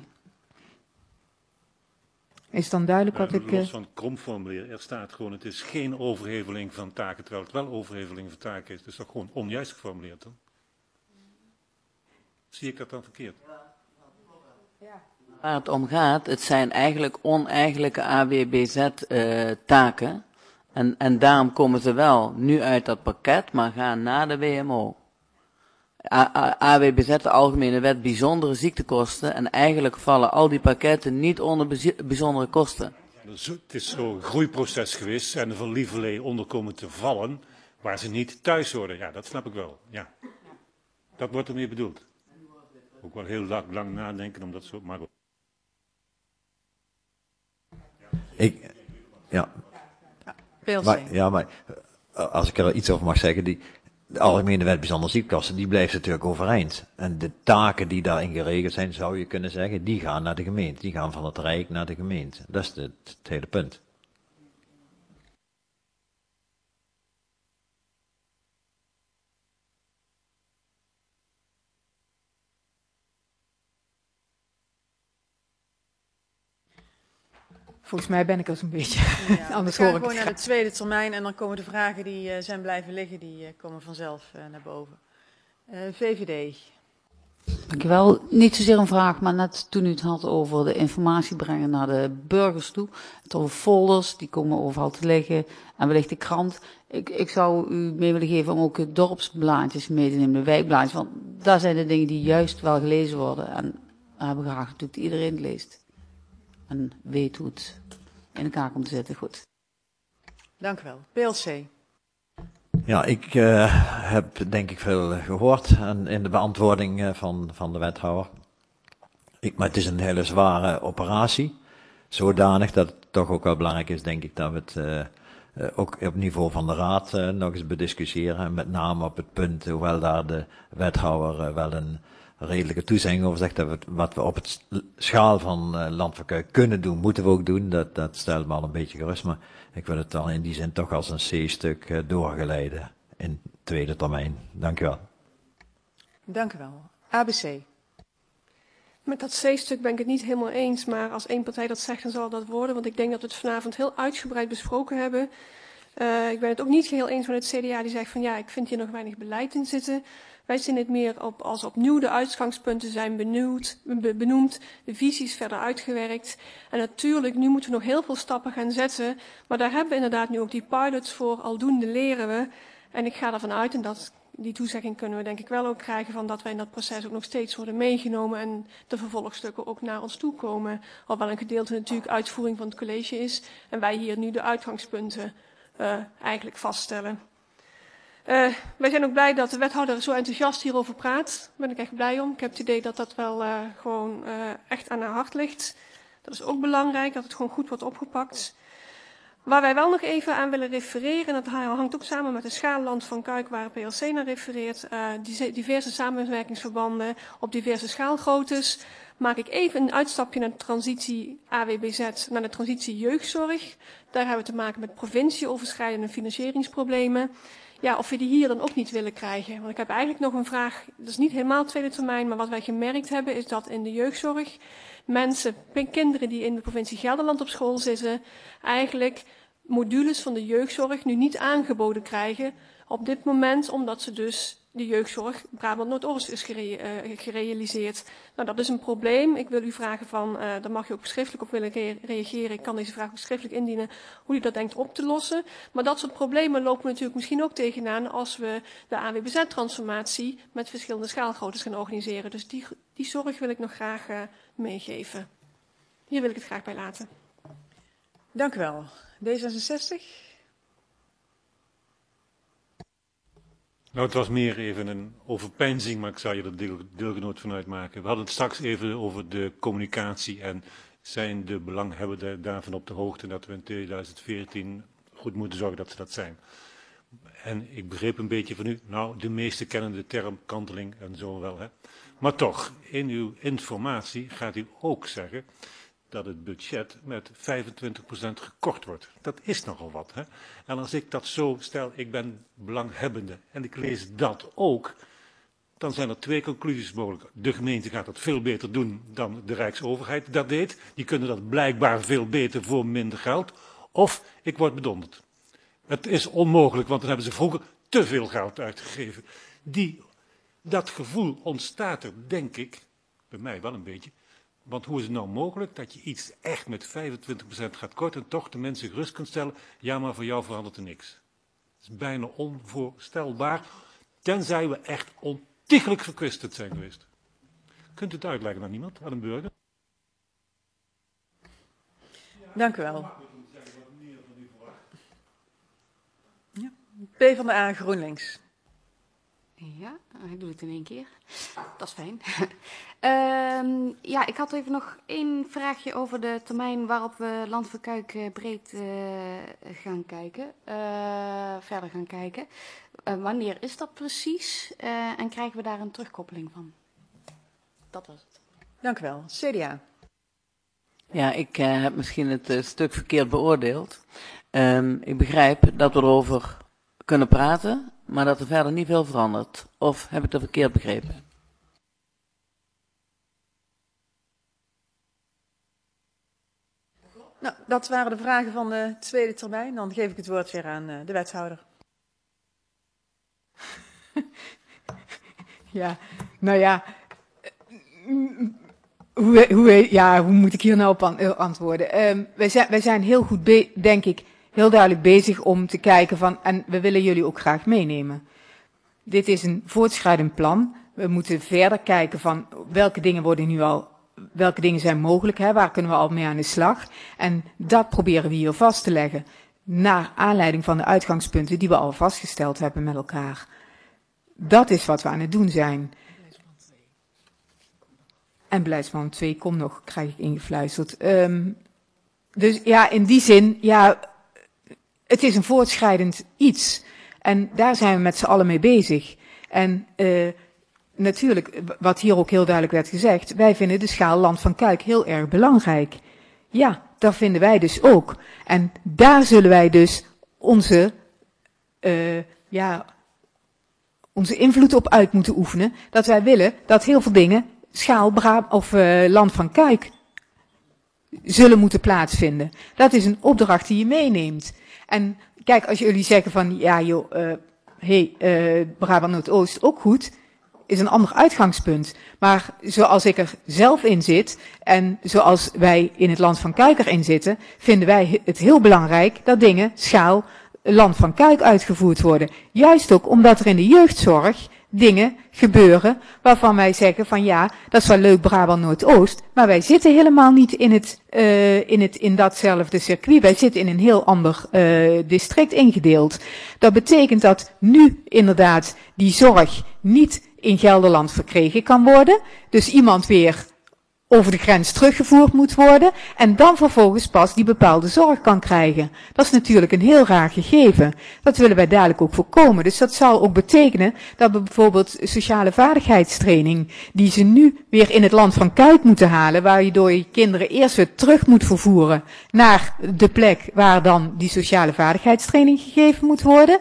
Is dan duidelijk wat ik... Los van krom formuleren, er staat gewoon, het is geen overheveling van taken, terwijl het wel overheveling van taken is. Dus dat gewoon onjuist geformuleerd dan? Zie ik dat dan verkeerd? Waar het om gaat, het zijn eigenlijk oneigenlijke A W B Z-taken. Uh, en, en daarom komen ze wel nu uit dat pakket, maar gaan naar de W M O. A W B Z, de Algemene Wet Bijzondere Ziektekosten. En eigenlijk vallen al die pakketten niet onder bijzondere kosten. Dus het is zo'n groeiproces geweest, zijn er van lieverlee onder komen te vallen, waar ze niet thuis horen. Ja, dat snap ik wel. Ja. Dat wordt ermee bedoeld. Ook wel heel lang, lang nadenken om dat zo... Maar... Ik, ja. Ja, maar, ja, maar als ik er iets over mag zeggen, die... De Algemene Wet Bijzondere Ziektekosten, die blijft natuurlijk overeind. En de taken die daarin geregeld zijn, zou je kunnen zeggen, die gaan naar de gemeente. Die gaan van het Rijk naar de gemeente. Dat is het, het hele punt. Volgens mij ben ik er zo'n beetje. Ja, Anders we gaan hoor ik gewoon het naar de tweede termijn en dan komen de vragen die uh, zijn blijven liggen, die uh, komen vanzelf uh, naar boven. Uh, V V D. Dankjewel. Niet zozeer een vraag, maar net toen u het had over de informatie brengen naar de burgers toe. Het over folders, die komen overal te liggen. En wellicht de krant. Ik, ik zou u mee willen geven om ook dorpsblaadjes mee te nemen, de wijkblaadjes. Want daar zijn de dingen die juist wel gelezen worden. En we hebben graag natuurlijk dat iedereen het leest. En weet hoe het in elkaar komt te zitten. Goed. Dank u wel. P L C. Ja, ik uh, heb denk ik veel gehoord en in de beantwoording uh, van, van de wethouder. Ik, maar het is een hele zware operatie. Zodanig dat het toch ook wel belangrijk is, denk ik, dat we het uh, uh, ook op niveau van de Raad uh, nog eens bediscussiëren. Met name op het punt, hoewel daar de wethouder uh, wel een redelijke toezegging over zegt, dat we het, wat we op het schaal van uh, landverkuik kunnen doen, moeten we ook doen. Dat, dat stelt me al een beetje gerust, maar ik wil het dan in die zin toch als een C-stuk uh, doorgeleiden in tweede termijn. Dank u wel. Dank u wel. A B C. Met dat C-stuk ben ik het niet helemaal eens, maar als één partij dat zegt, dan zal dat worden. Want ik denk dat we het vanavond heel uitgebreid besproken hebben. Uh, ik ben het ook niet heel eens met het C D A die zegt van ja, ik vind hier nog weinig beleid in zitten. Wij zien het meer op als opnieuw de uitgangspunten zijn benoemd, benoemd, de visies verder uitgewerkt. En natuurlijk, nu moeten we nog heel veel stappen gaan zetten. Maar daar hebben we inderdaad nu ook die pilots voor, aldoende leren we. En ik ga ervan uit, en dat, die toezegging kunnen we denk ik wel ook krijgen, van dat wij in dat proces ook nog steeds worden meegenomen en de vervolgstukken ook naar ons toe komen. Alhoewel een gedeelte natuurlijk uitvoering van het college is en wij hier nu de uitgangspunten uh, eigenlijk vaststellen. Uh, wij zijn ook blij dat de wethouder zo enthousiast hierover praat. Daar ben ik echt blij om. Ik heb het idee dat dat wel uh, gewoon uh, echt aan haar hart ligt. Dat is ook belangrijk, dat het gewoon goed wordt opgepakt. Waar wij wel nog even aan willen refereren, en dat hangt ook samen met de schaalland van Kuik waar P L C naar refereert, uh, die diverse samenwerkingsverbanden op diverse schaalgroottes, maak ik even een uitstapje naar de transitie A W B Z, naar de transitie jeugdzorg. Daar hebben we te maken met provincieoverschrijdende financieringsproblemen. Ja, of we die hier dan ook niet willen krijgen. Want ik heb eigenlijk nog een vraag, dat is niet helemaal tweede termijn, maar wat wij gemerkt hebben is dat in de jeugdzorg mensen, kinderen die in de provincie Gelderland op school zitten, eigenlijk modules van de jeugdzorg nu niet aangeboden krijgen op dit moment, omdat ze dus de jeugdzorg Brabant Noordoost is gere uh, gerealiseerd. Nou, dat is een probleem. Ik wil u vragen van, uh, daar mag je ook schriftelijk op willen re reageren. Ik kan deze vraag ook schriftelijk indienen, hoe u dat denkt op te lossen. Maar dat soort problemen lopen we natuurlijk misschien ook tegenaan als we de A W B Z-transformatie met verschillende schaalgroottes gaan organiseren. Dus die, die zorg wil ik nog graag uh, meegeven. Hier wil ik het graag bij laten. Dank u wel. D zesenzestig. Nou, het was meer even een overpeinzing, maar ik zou je er deel, deelgenoot van uitmaken. We hadden het straks even over de communicatie en zijn de belanghebbenden daarvan op de hoogte dat we in tweeduizend veertien goed moeten zorgen dat ze dat zijn. En ik begreep een beetje van u, nou, de meesten kennen de term kanteling en zo wel, hè. Maar toch, in uw informatie gaat u ook zeggen dat het budget met vijfentwintig procent gekort wordt. Dat is nogal wat, hè. En als ik dat zo stel, ik ben belanghebbende en ik lees dat ook, dan zijn er twee conclusies mogelijk. De gemeente gaat dat veel beter doen dan de Rijksoverheid dat deed. Die kunnen dat blijkbaar veel beter voor minder geld. Of ik word bedonderd. Het is onmogelijk, want dan hebben ze vroeger te veel geld uitgegeven. Die, dat gevoel ontstaat er, denk ik, bij mij wel een beetje. Want hoe is het nou mogelijk dat je iets echt met vijfentwintig procent gaat korten en toch de mensen gerust kunt stellen, ja, maar voor jou verandert er niks. Dat is bijna onvoorstelbaar, tenzij we echt ontiegelijk verkwistend zijn geweest. Kunt u het uitleggen aan iemand, aan een burger? Dank u wel. Ja. P van de A, GroenLinks. Ja, ik doe het in één keer. Dat is fijn. um, ja, ik had even nog één vraagje over de termijn waarop we landverkuik breed uh, gaan kijken. Uh, verder gaan kijken. Uh, wanneer is dat precies? Uh, en krijgen we daar een terugkoppeling van? Dat was het. Dank u wel. C D A. Ja, ik uh, heb misschien het uh, stuk verkeerd beoordeeld. Um, ik begrijp dat we erover kunnen praten, maar dat er verder niet veel verandert. Of heb ik dat verkeerd begrepen? Nou, dat waren de vragen van de tweede termijn. Dan geef ik het woord weer aan uh, de wethouder. Ja, nou ja, hoe, hoe, ja, hoe moet ik hier nou op antwoorden? Um, wij, zijn, wij zijn heel goed, be- denk ik, heel duidelijk bezig om te kijken van, en we willen jullie ook graag meenemen. Dit is een voortschrijdend plan. We moeten verder kijken van welke dingen worden nu al, welke dingen zijn mogelijk, hè, waar kunnen we al mee aan de slag. En dat proberen we hier vast te leggen, naar aanleiding van de uitgangspunten die we al vastgesteld hebben met elkaar. Dat is wat we aan het doen zijn. En beleidsman twee komt nog, krijg ik ingefluisterd. Um, dus ja, in die zin, ja, het is een voortschrijdend iets. En daar zijn we met z'n allen mee bezig. En uh, natuurlijk, wat hier ook heel duidelijk werd gezegd, wij vinden de schaal Land van Kuik heel erg belangrijk. Ja, dat vinden wij dus ook. En daar zullen wij dus onze, uh, ja, onze invloed op uit moeten oefenen. Dat wij willen dat heel veel dingen schaal Bra- of uh, Land van Kuik zullen moeten plaatsvinden. Dat is een opdracht die je meeneemt. En kijk, als jullie zeggen van, ja joh, uh, hé, hey, uh, Brabant Noordoost ook goed, is een ander uitgangspunt. Maar zoals ik er zelf in zit, en zoals wij in het Land van Kuik erin zitten, vinden wij het heel belangrijk dat dingen schaal Land van Kuik uitgevoerd worden. Juist ook omdat er in de jeugdzorg dingen gebeuren waarvan wij zeggen van ja, dat is wel leuk Brabant Noordoost, maar wij zitten helemaal niet in het, uh, in het, in datzelfde circuit. Wij zitten in een heel ander uh, district ingedeeld. Dat betekent dat nu inderdaad die zorg niet in Gelderland verkregen kan worden. Dus iemand weer over de grens teruggevoerd moet worden en dan vervolgens pas die bepaalde zorg kan krijgen. Dat is natuurlijk een heel raar gegeven. Dat willen wij dadelijk ook voorkomen. Dus dat zal ook betekenen dat we bijvoorbeeld sociale vaardigheidstraining, die ze nu weer in het Land van Kuik moeten halen, waardoor je kinderen eerst weer terug moet vervoeren naar de plek waar dan die sociale vaardigheidstraining gegeven moet worden.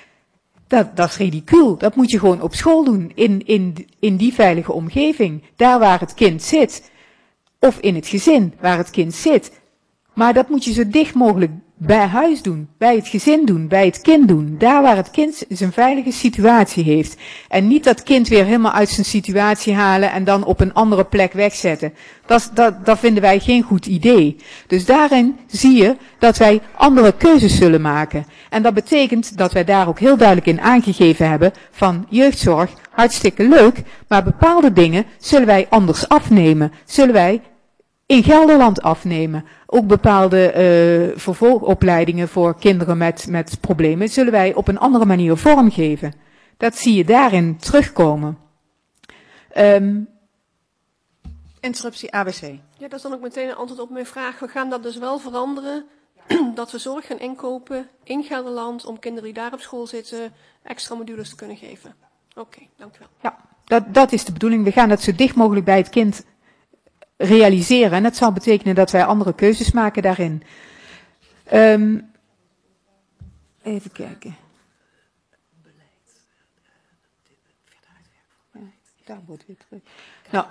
Dat, dat is ridicuul. Dat moet je gewoon op school doen, in, in, in die veilige omgeving, daar waar het kind zit. Of in het gezin waar het kind zit. Maar dat moet je zo dicht mogelijk bij huis doen, bij het gezin doen, bij het kind doen. Daar waar het kind zijn veilige situatie heeft. En niet dat kind weer helemaal uit zijn situatie halen en dan op een andere plek wegzetten. Dat, dat, dat vinden wij geen goed idee. Dus daarin zie je dat wij andere keuzes zullen maken. En dat betekent dat wij daar ook heel duidelijk in aangegeven hebben van jeugdzorg, hartstikke leuk, maar bepaalde dingen zullen wij anders afnemen. Zullen wij in Gelderland afnemen. Ook bepaalde uh, vervolgopleidingen voor kinderen met, met problemen zullen wij op een andere manier vormgeven. Dat zie je daarin terugkomen. Um, Interruptie A B C. Ja, dat is dan ook meteen een antwoord op mijn vraag. We gaan dat dus wel veranderen, dat we zorg gaan inkopen in Gelderland om kinderen die daar op school zitten extra modules te kunnen geven. Oké, okay, dank u wel. Ja, dat, dat is de bedoeling. We gaan dat zo dicht mogelijk bij het kind realiseren. En dat zal betekenen dat wij andere keuzes maken daarin. Um, even kijken. Ja, daar wordt weer terug. Nou,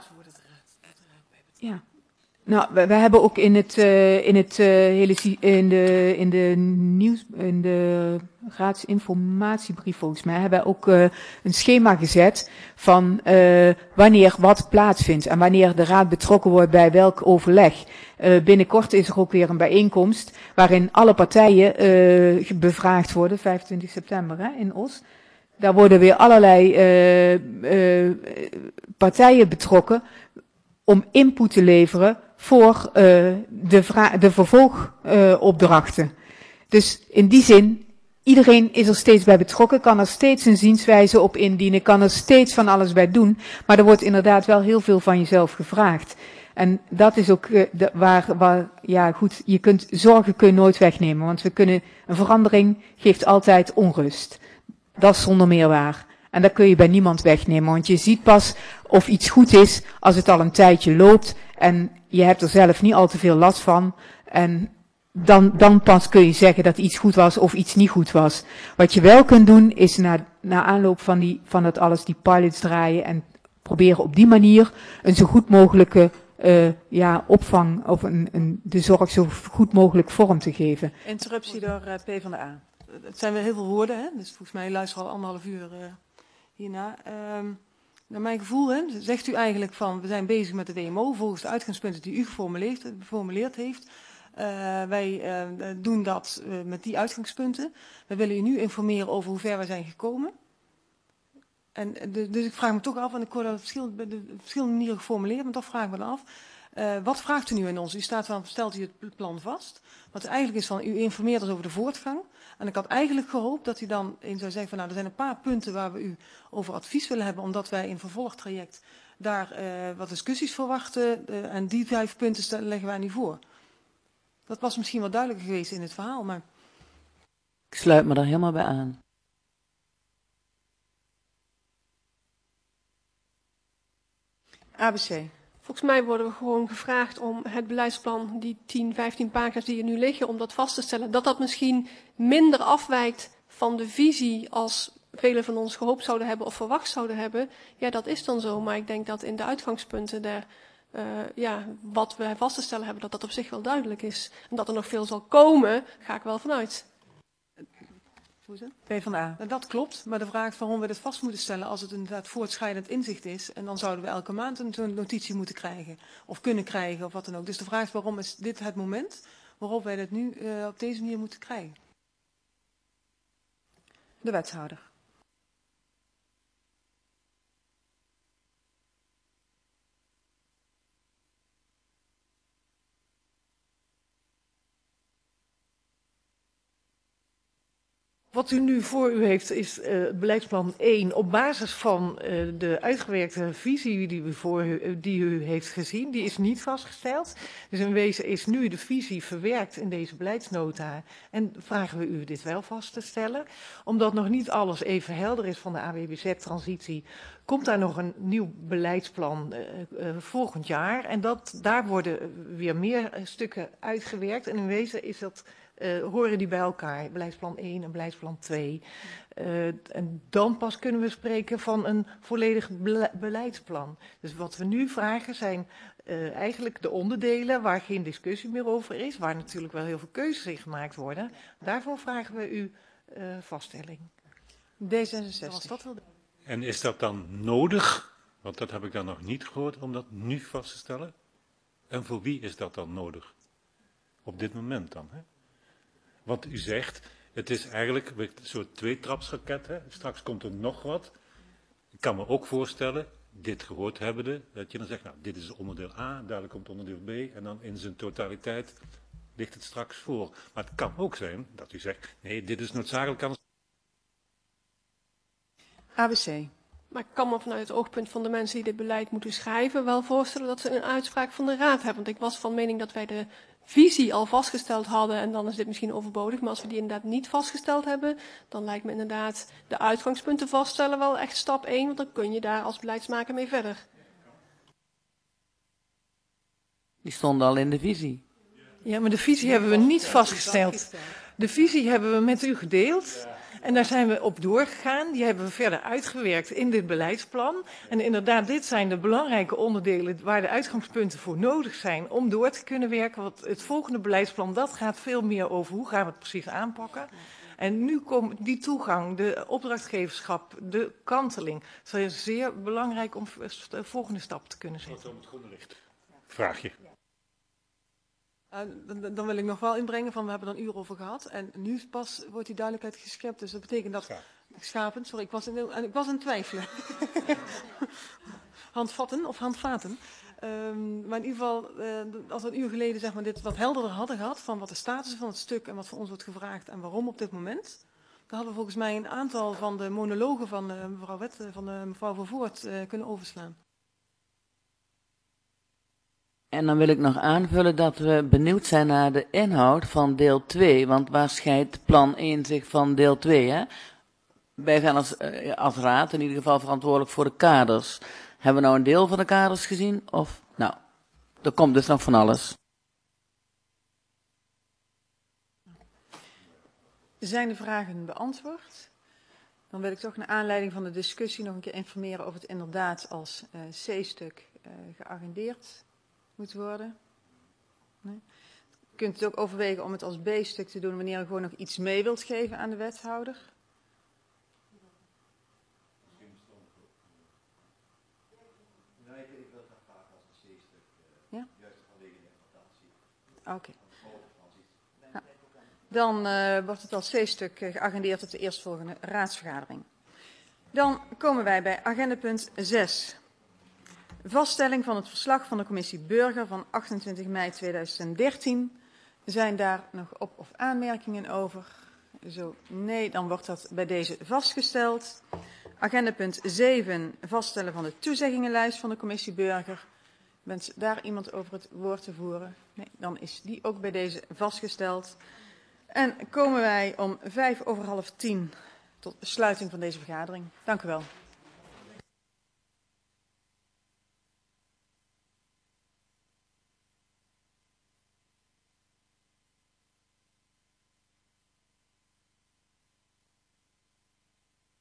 ja. Nou, we, we hebben ook in het, uh, in het uh, hele, in de, in de nieuws, in de raadsinformatiebrief volgens mij, hebben we ook uh, een schema gezet van uh, wanneer wat plaatsvindt en wanneer de raad betrokken wordt bij welk overleg. Uh, binnenkort is er ook weer een bijeenkomst waarin alle partijen uh, bevraagd worden, vijfentwintig september hè, in Os. Daar worden weer allerlei uh, uh, partijen betrokken om input te leveren voor uh, de, vra- de vervolgopdrachten. Uh, dus in die zin, iedereen is er steeds bij betrokken, kan er steeds een zienswijze op indienen, kan er steeds van alles bij doen, maar er wordt inderdaad wel heel veel van jezelf gevraagd. En dat is ook uh, de, waar, waar, ja goed, je kunt zorgen kun je nooit wegnemen, want we kunnen, een verandering geeft altijd onrust. Dat is zonder meer waar. En dat kun je bij niemand wegnemen, want je ziet pas of iets goed is als het al een tijdje loopt en je hebt er zelf niet al te veel last van. En dan, dan pas kun je zeggen dat iets goed was of iets niet goed was. Wat je wel kunt doen is na, na aanloop van, die, van dat alles die pilots draaien en proberen op die manier een zo goed mogelijke uh, ja, opvang of een, een, de zorg zo goed mogelijk vorm te geven. Interruptie door uh, PvdA. Het zijn weer heel veel woorden, hè? Dus volgens mij luisteren we al anderhalf uur uh, hierna. Um, naar mijn gevoel, hè, zegt u eigenlijk van, we zijn bezig met de W M O volgens de uitgangspunten die u geformuleerd, geformuleerd heeft. Uh, wij uh, doen dat uh, met die uitgangspunten. We willen u nu informeren over hoe ver wij zijn gekomen. En, de, dus ik vraag me toch af, en ik hoor dat op verschillende, de verschillende manieren geformuleerd, maar toch vraag ik me dan af. Uh, wat vraagt u nu in ons? U staat van, stelt u het plan vast? Wat eigenlijk is van, u informeert ons over de voortgang. En ik had eigenlijk gehoopt dat u dan in zou zeggen van, nou, er zijn een paar punten waar we u over advies willen hebben, omdat wij in vervolgtraject daar uh, wat discussies verwachten. Uh, en die vijf punten stellen, leggen wij nu voor. Dat was misschien wel duidelijker geweest in het verhaal, maar... Ik sluit me daar helemaal bij aan. A B C. Volgens mij worden we gewoon gevraagd om het beleidsplan, die tien, vijftien pagina's die er nu liggen, om dat vast te stellen. Dat dat misschien minder afwijkt van de visie als velen van ons gehoopt zouden hebben of verwacht zouden hebben. Ja, dat is dan zo. Maar ik denk dat in de uitgangspunten daar, uh, ja, wat we vast te stellen hebben, dat dat op zich wel duidelijk is. En dat er nog veel zal komen, ga ik wel vanuit. Hoe is het? PvdA. Nou, dat klopt, maar de vraag is waarom we dit vast moeten stellen als het inderdaad voortschrijdend inzicht is. En dan zouden we elke maand een notitie moeten krijgen, of kunnen krijgen, of wat dan ook. Dus de vraag is waarom is dit het moment waarop wij dit nu uh, op deze manier moeten krijgen. De wethouder. Wat u nu voor u heeft is uh, beleidsplan één op basis van uh, de uitgewerkte visie die u, voor u, die u heeft gezien. Die is niet vastgesteld. Dus in wezen is nu de visie verwerkt in deze beleidsnota. En vragen we u dit wel vast te stellen. Omdat nog niet alles even helder is van de A W B Z-transitie, komt daar nog een nieuw beleidsplan uh, uh, volgend jaar. En dat, daar worden weer meer uh, stukken uitgewerkt. En in wezen is dat... Uh, horen die bij elkaar, beleidsplan één en beleidsplan twee. Uh, en dan pas kunnen we spreken van een volledig bele beleidsplan. Dus wat we nu vragen zijn uh, eigenlijk de onderdelen waar geen discussie meer over is, waar natuurlijk wel heel veel keuzes in gemaakt worden. Daarvoor vragen we u uh, vaststelling. D zesenzestig. Dat en is dat dan nodig, want dat heb ik dan nog niet gehoord, om dat nu vast te stellen? En voor wie is dat dan nodig? Op dit moment dan, hè? Want u zegt, het is eigenlijk een soort tweetrapsraket. Hè? Straks komt er nog wat. Ik kan me ook voorstellen, dit gehoord hebbende, dat je dan zegt, nou, dit is onderdeel A, dadelijk komt onderdeel B. En dan in zijn totaliteit ligt het straks voor. Maar het kan ook zijn dat u zegt, nee, dit is noodzakelijk aan. A B C. Maar ik kan me vanuit het oogpunt van de mensen die dit beleid moeten schrijven wel voorstellen dat ze een uitspraak van de raad hebben. Want ik was van mening dat wij de visie al vastgesteld hadden en dan is dit misschien overbodig. Maar als we die inderdaad niet vastgesteld hebben, dan lijkt me inderdaad de uitgangspunten vaststellen wel echt stap één. Want dan kun je daar als beleidsmaker mee verder. Die stonden al in de visie. Ja, maar de visie hebben we niet vastgesteld. De visie hebben we met u gedeeld. En daar zijn we op doorgegaan. Die hebben we verder uitgewerkt in dit beleidsplan. En inderdaad, dit zijn de belangrijke onderdelen waar de uitgangspunten voor nodig zijn om door te kunnen werken. Want het volgende beleidsplan, dat gaat veel meer over hoe gaan we het precies aanpakken. En nu komt die toegang, de opdrachtgeverschap, de kanteling. Dat is zeer belangrijk om de volgende stap te kunnen zetten. Om het groene licht. Vraag je. Uh, dan, dan wil ik nog wel inbrengen van we hebben er een uur over gehad en nu pas wordt die duidelijkheid geschept. Dus dat betekent dat schapen, sorry, ik was in, ik was in twijfelen. Handvatten of handvaten. Um, maar in ieder geval, uh, als we een uur geleden zeg maar, dit wat helderder hadden gehad van wat de status is van het stuk en wat van ons wordt gevraagd en waarom op dit moment, dan hadden we volgens mij een aantal van de monologen van uh, mevrouw Wet, van uh, mevrouw Vervoort uh, kunnen overslaan. En dan wil ik nog aanvullen dat we benieuwd zijn naar de inhoud van deel twee. Want waar scheidt plan één zich van deel twee? Hè? Wij zijn als, uh, als raad in ieder geval verantwoordelijk voor de kaders. Hebben we nou een deel van de kaders gezien? Of, nou, er komt dus nog van alles. Zijn de vragen beantwoord? Dan wil ik toch naar aanleiding van de discussie nog een keer informeren of het inderdaad als uh, C-stuk uh, geagendeerd moet worden. Nee. Je kunt het ook overwegen om het als B-stuk te doen wanneer je gewoon nog iets mee wilt geven aan de wethouder. Ja? Oké. Okay. Ja. Dan uh, wordt het als C-stuk uh, geagendeerd op de eerstvolgende raadsvergadering. Dan komen wij bij agendapunt zes. Vaststelling van het verslag van de commissie Burger van achtentwintig mei tweeduizend dertien. Zijn daar nog op- of aanmerkingen over? Zo nee, dan wordt dat bij deze vastgesteld. Agenda punt zeven, vaststellen van de toezeggingenlijst van de commissie Burger. Wens daar iemand over het woord te voeren? Nee, dan is die ook bij deze vastgesteld. En komen wij om vijf over half tien tot de sluiting van deze vergadering. Dank u wel.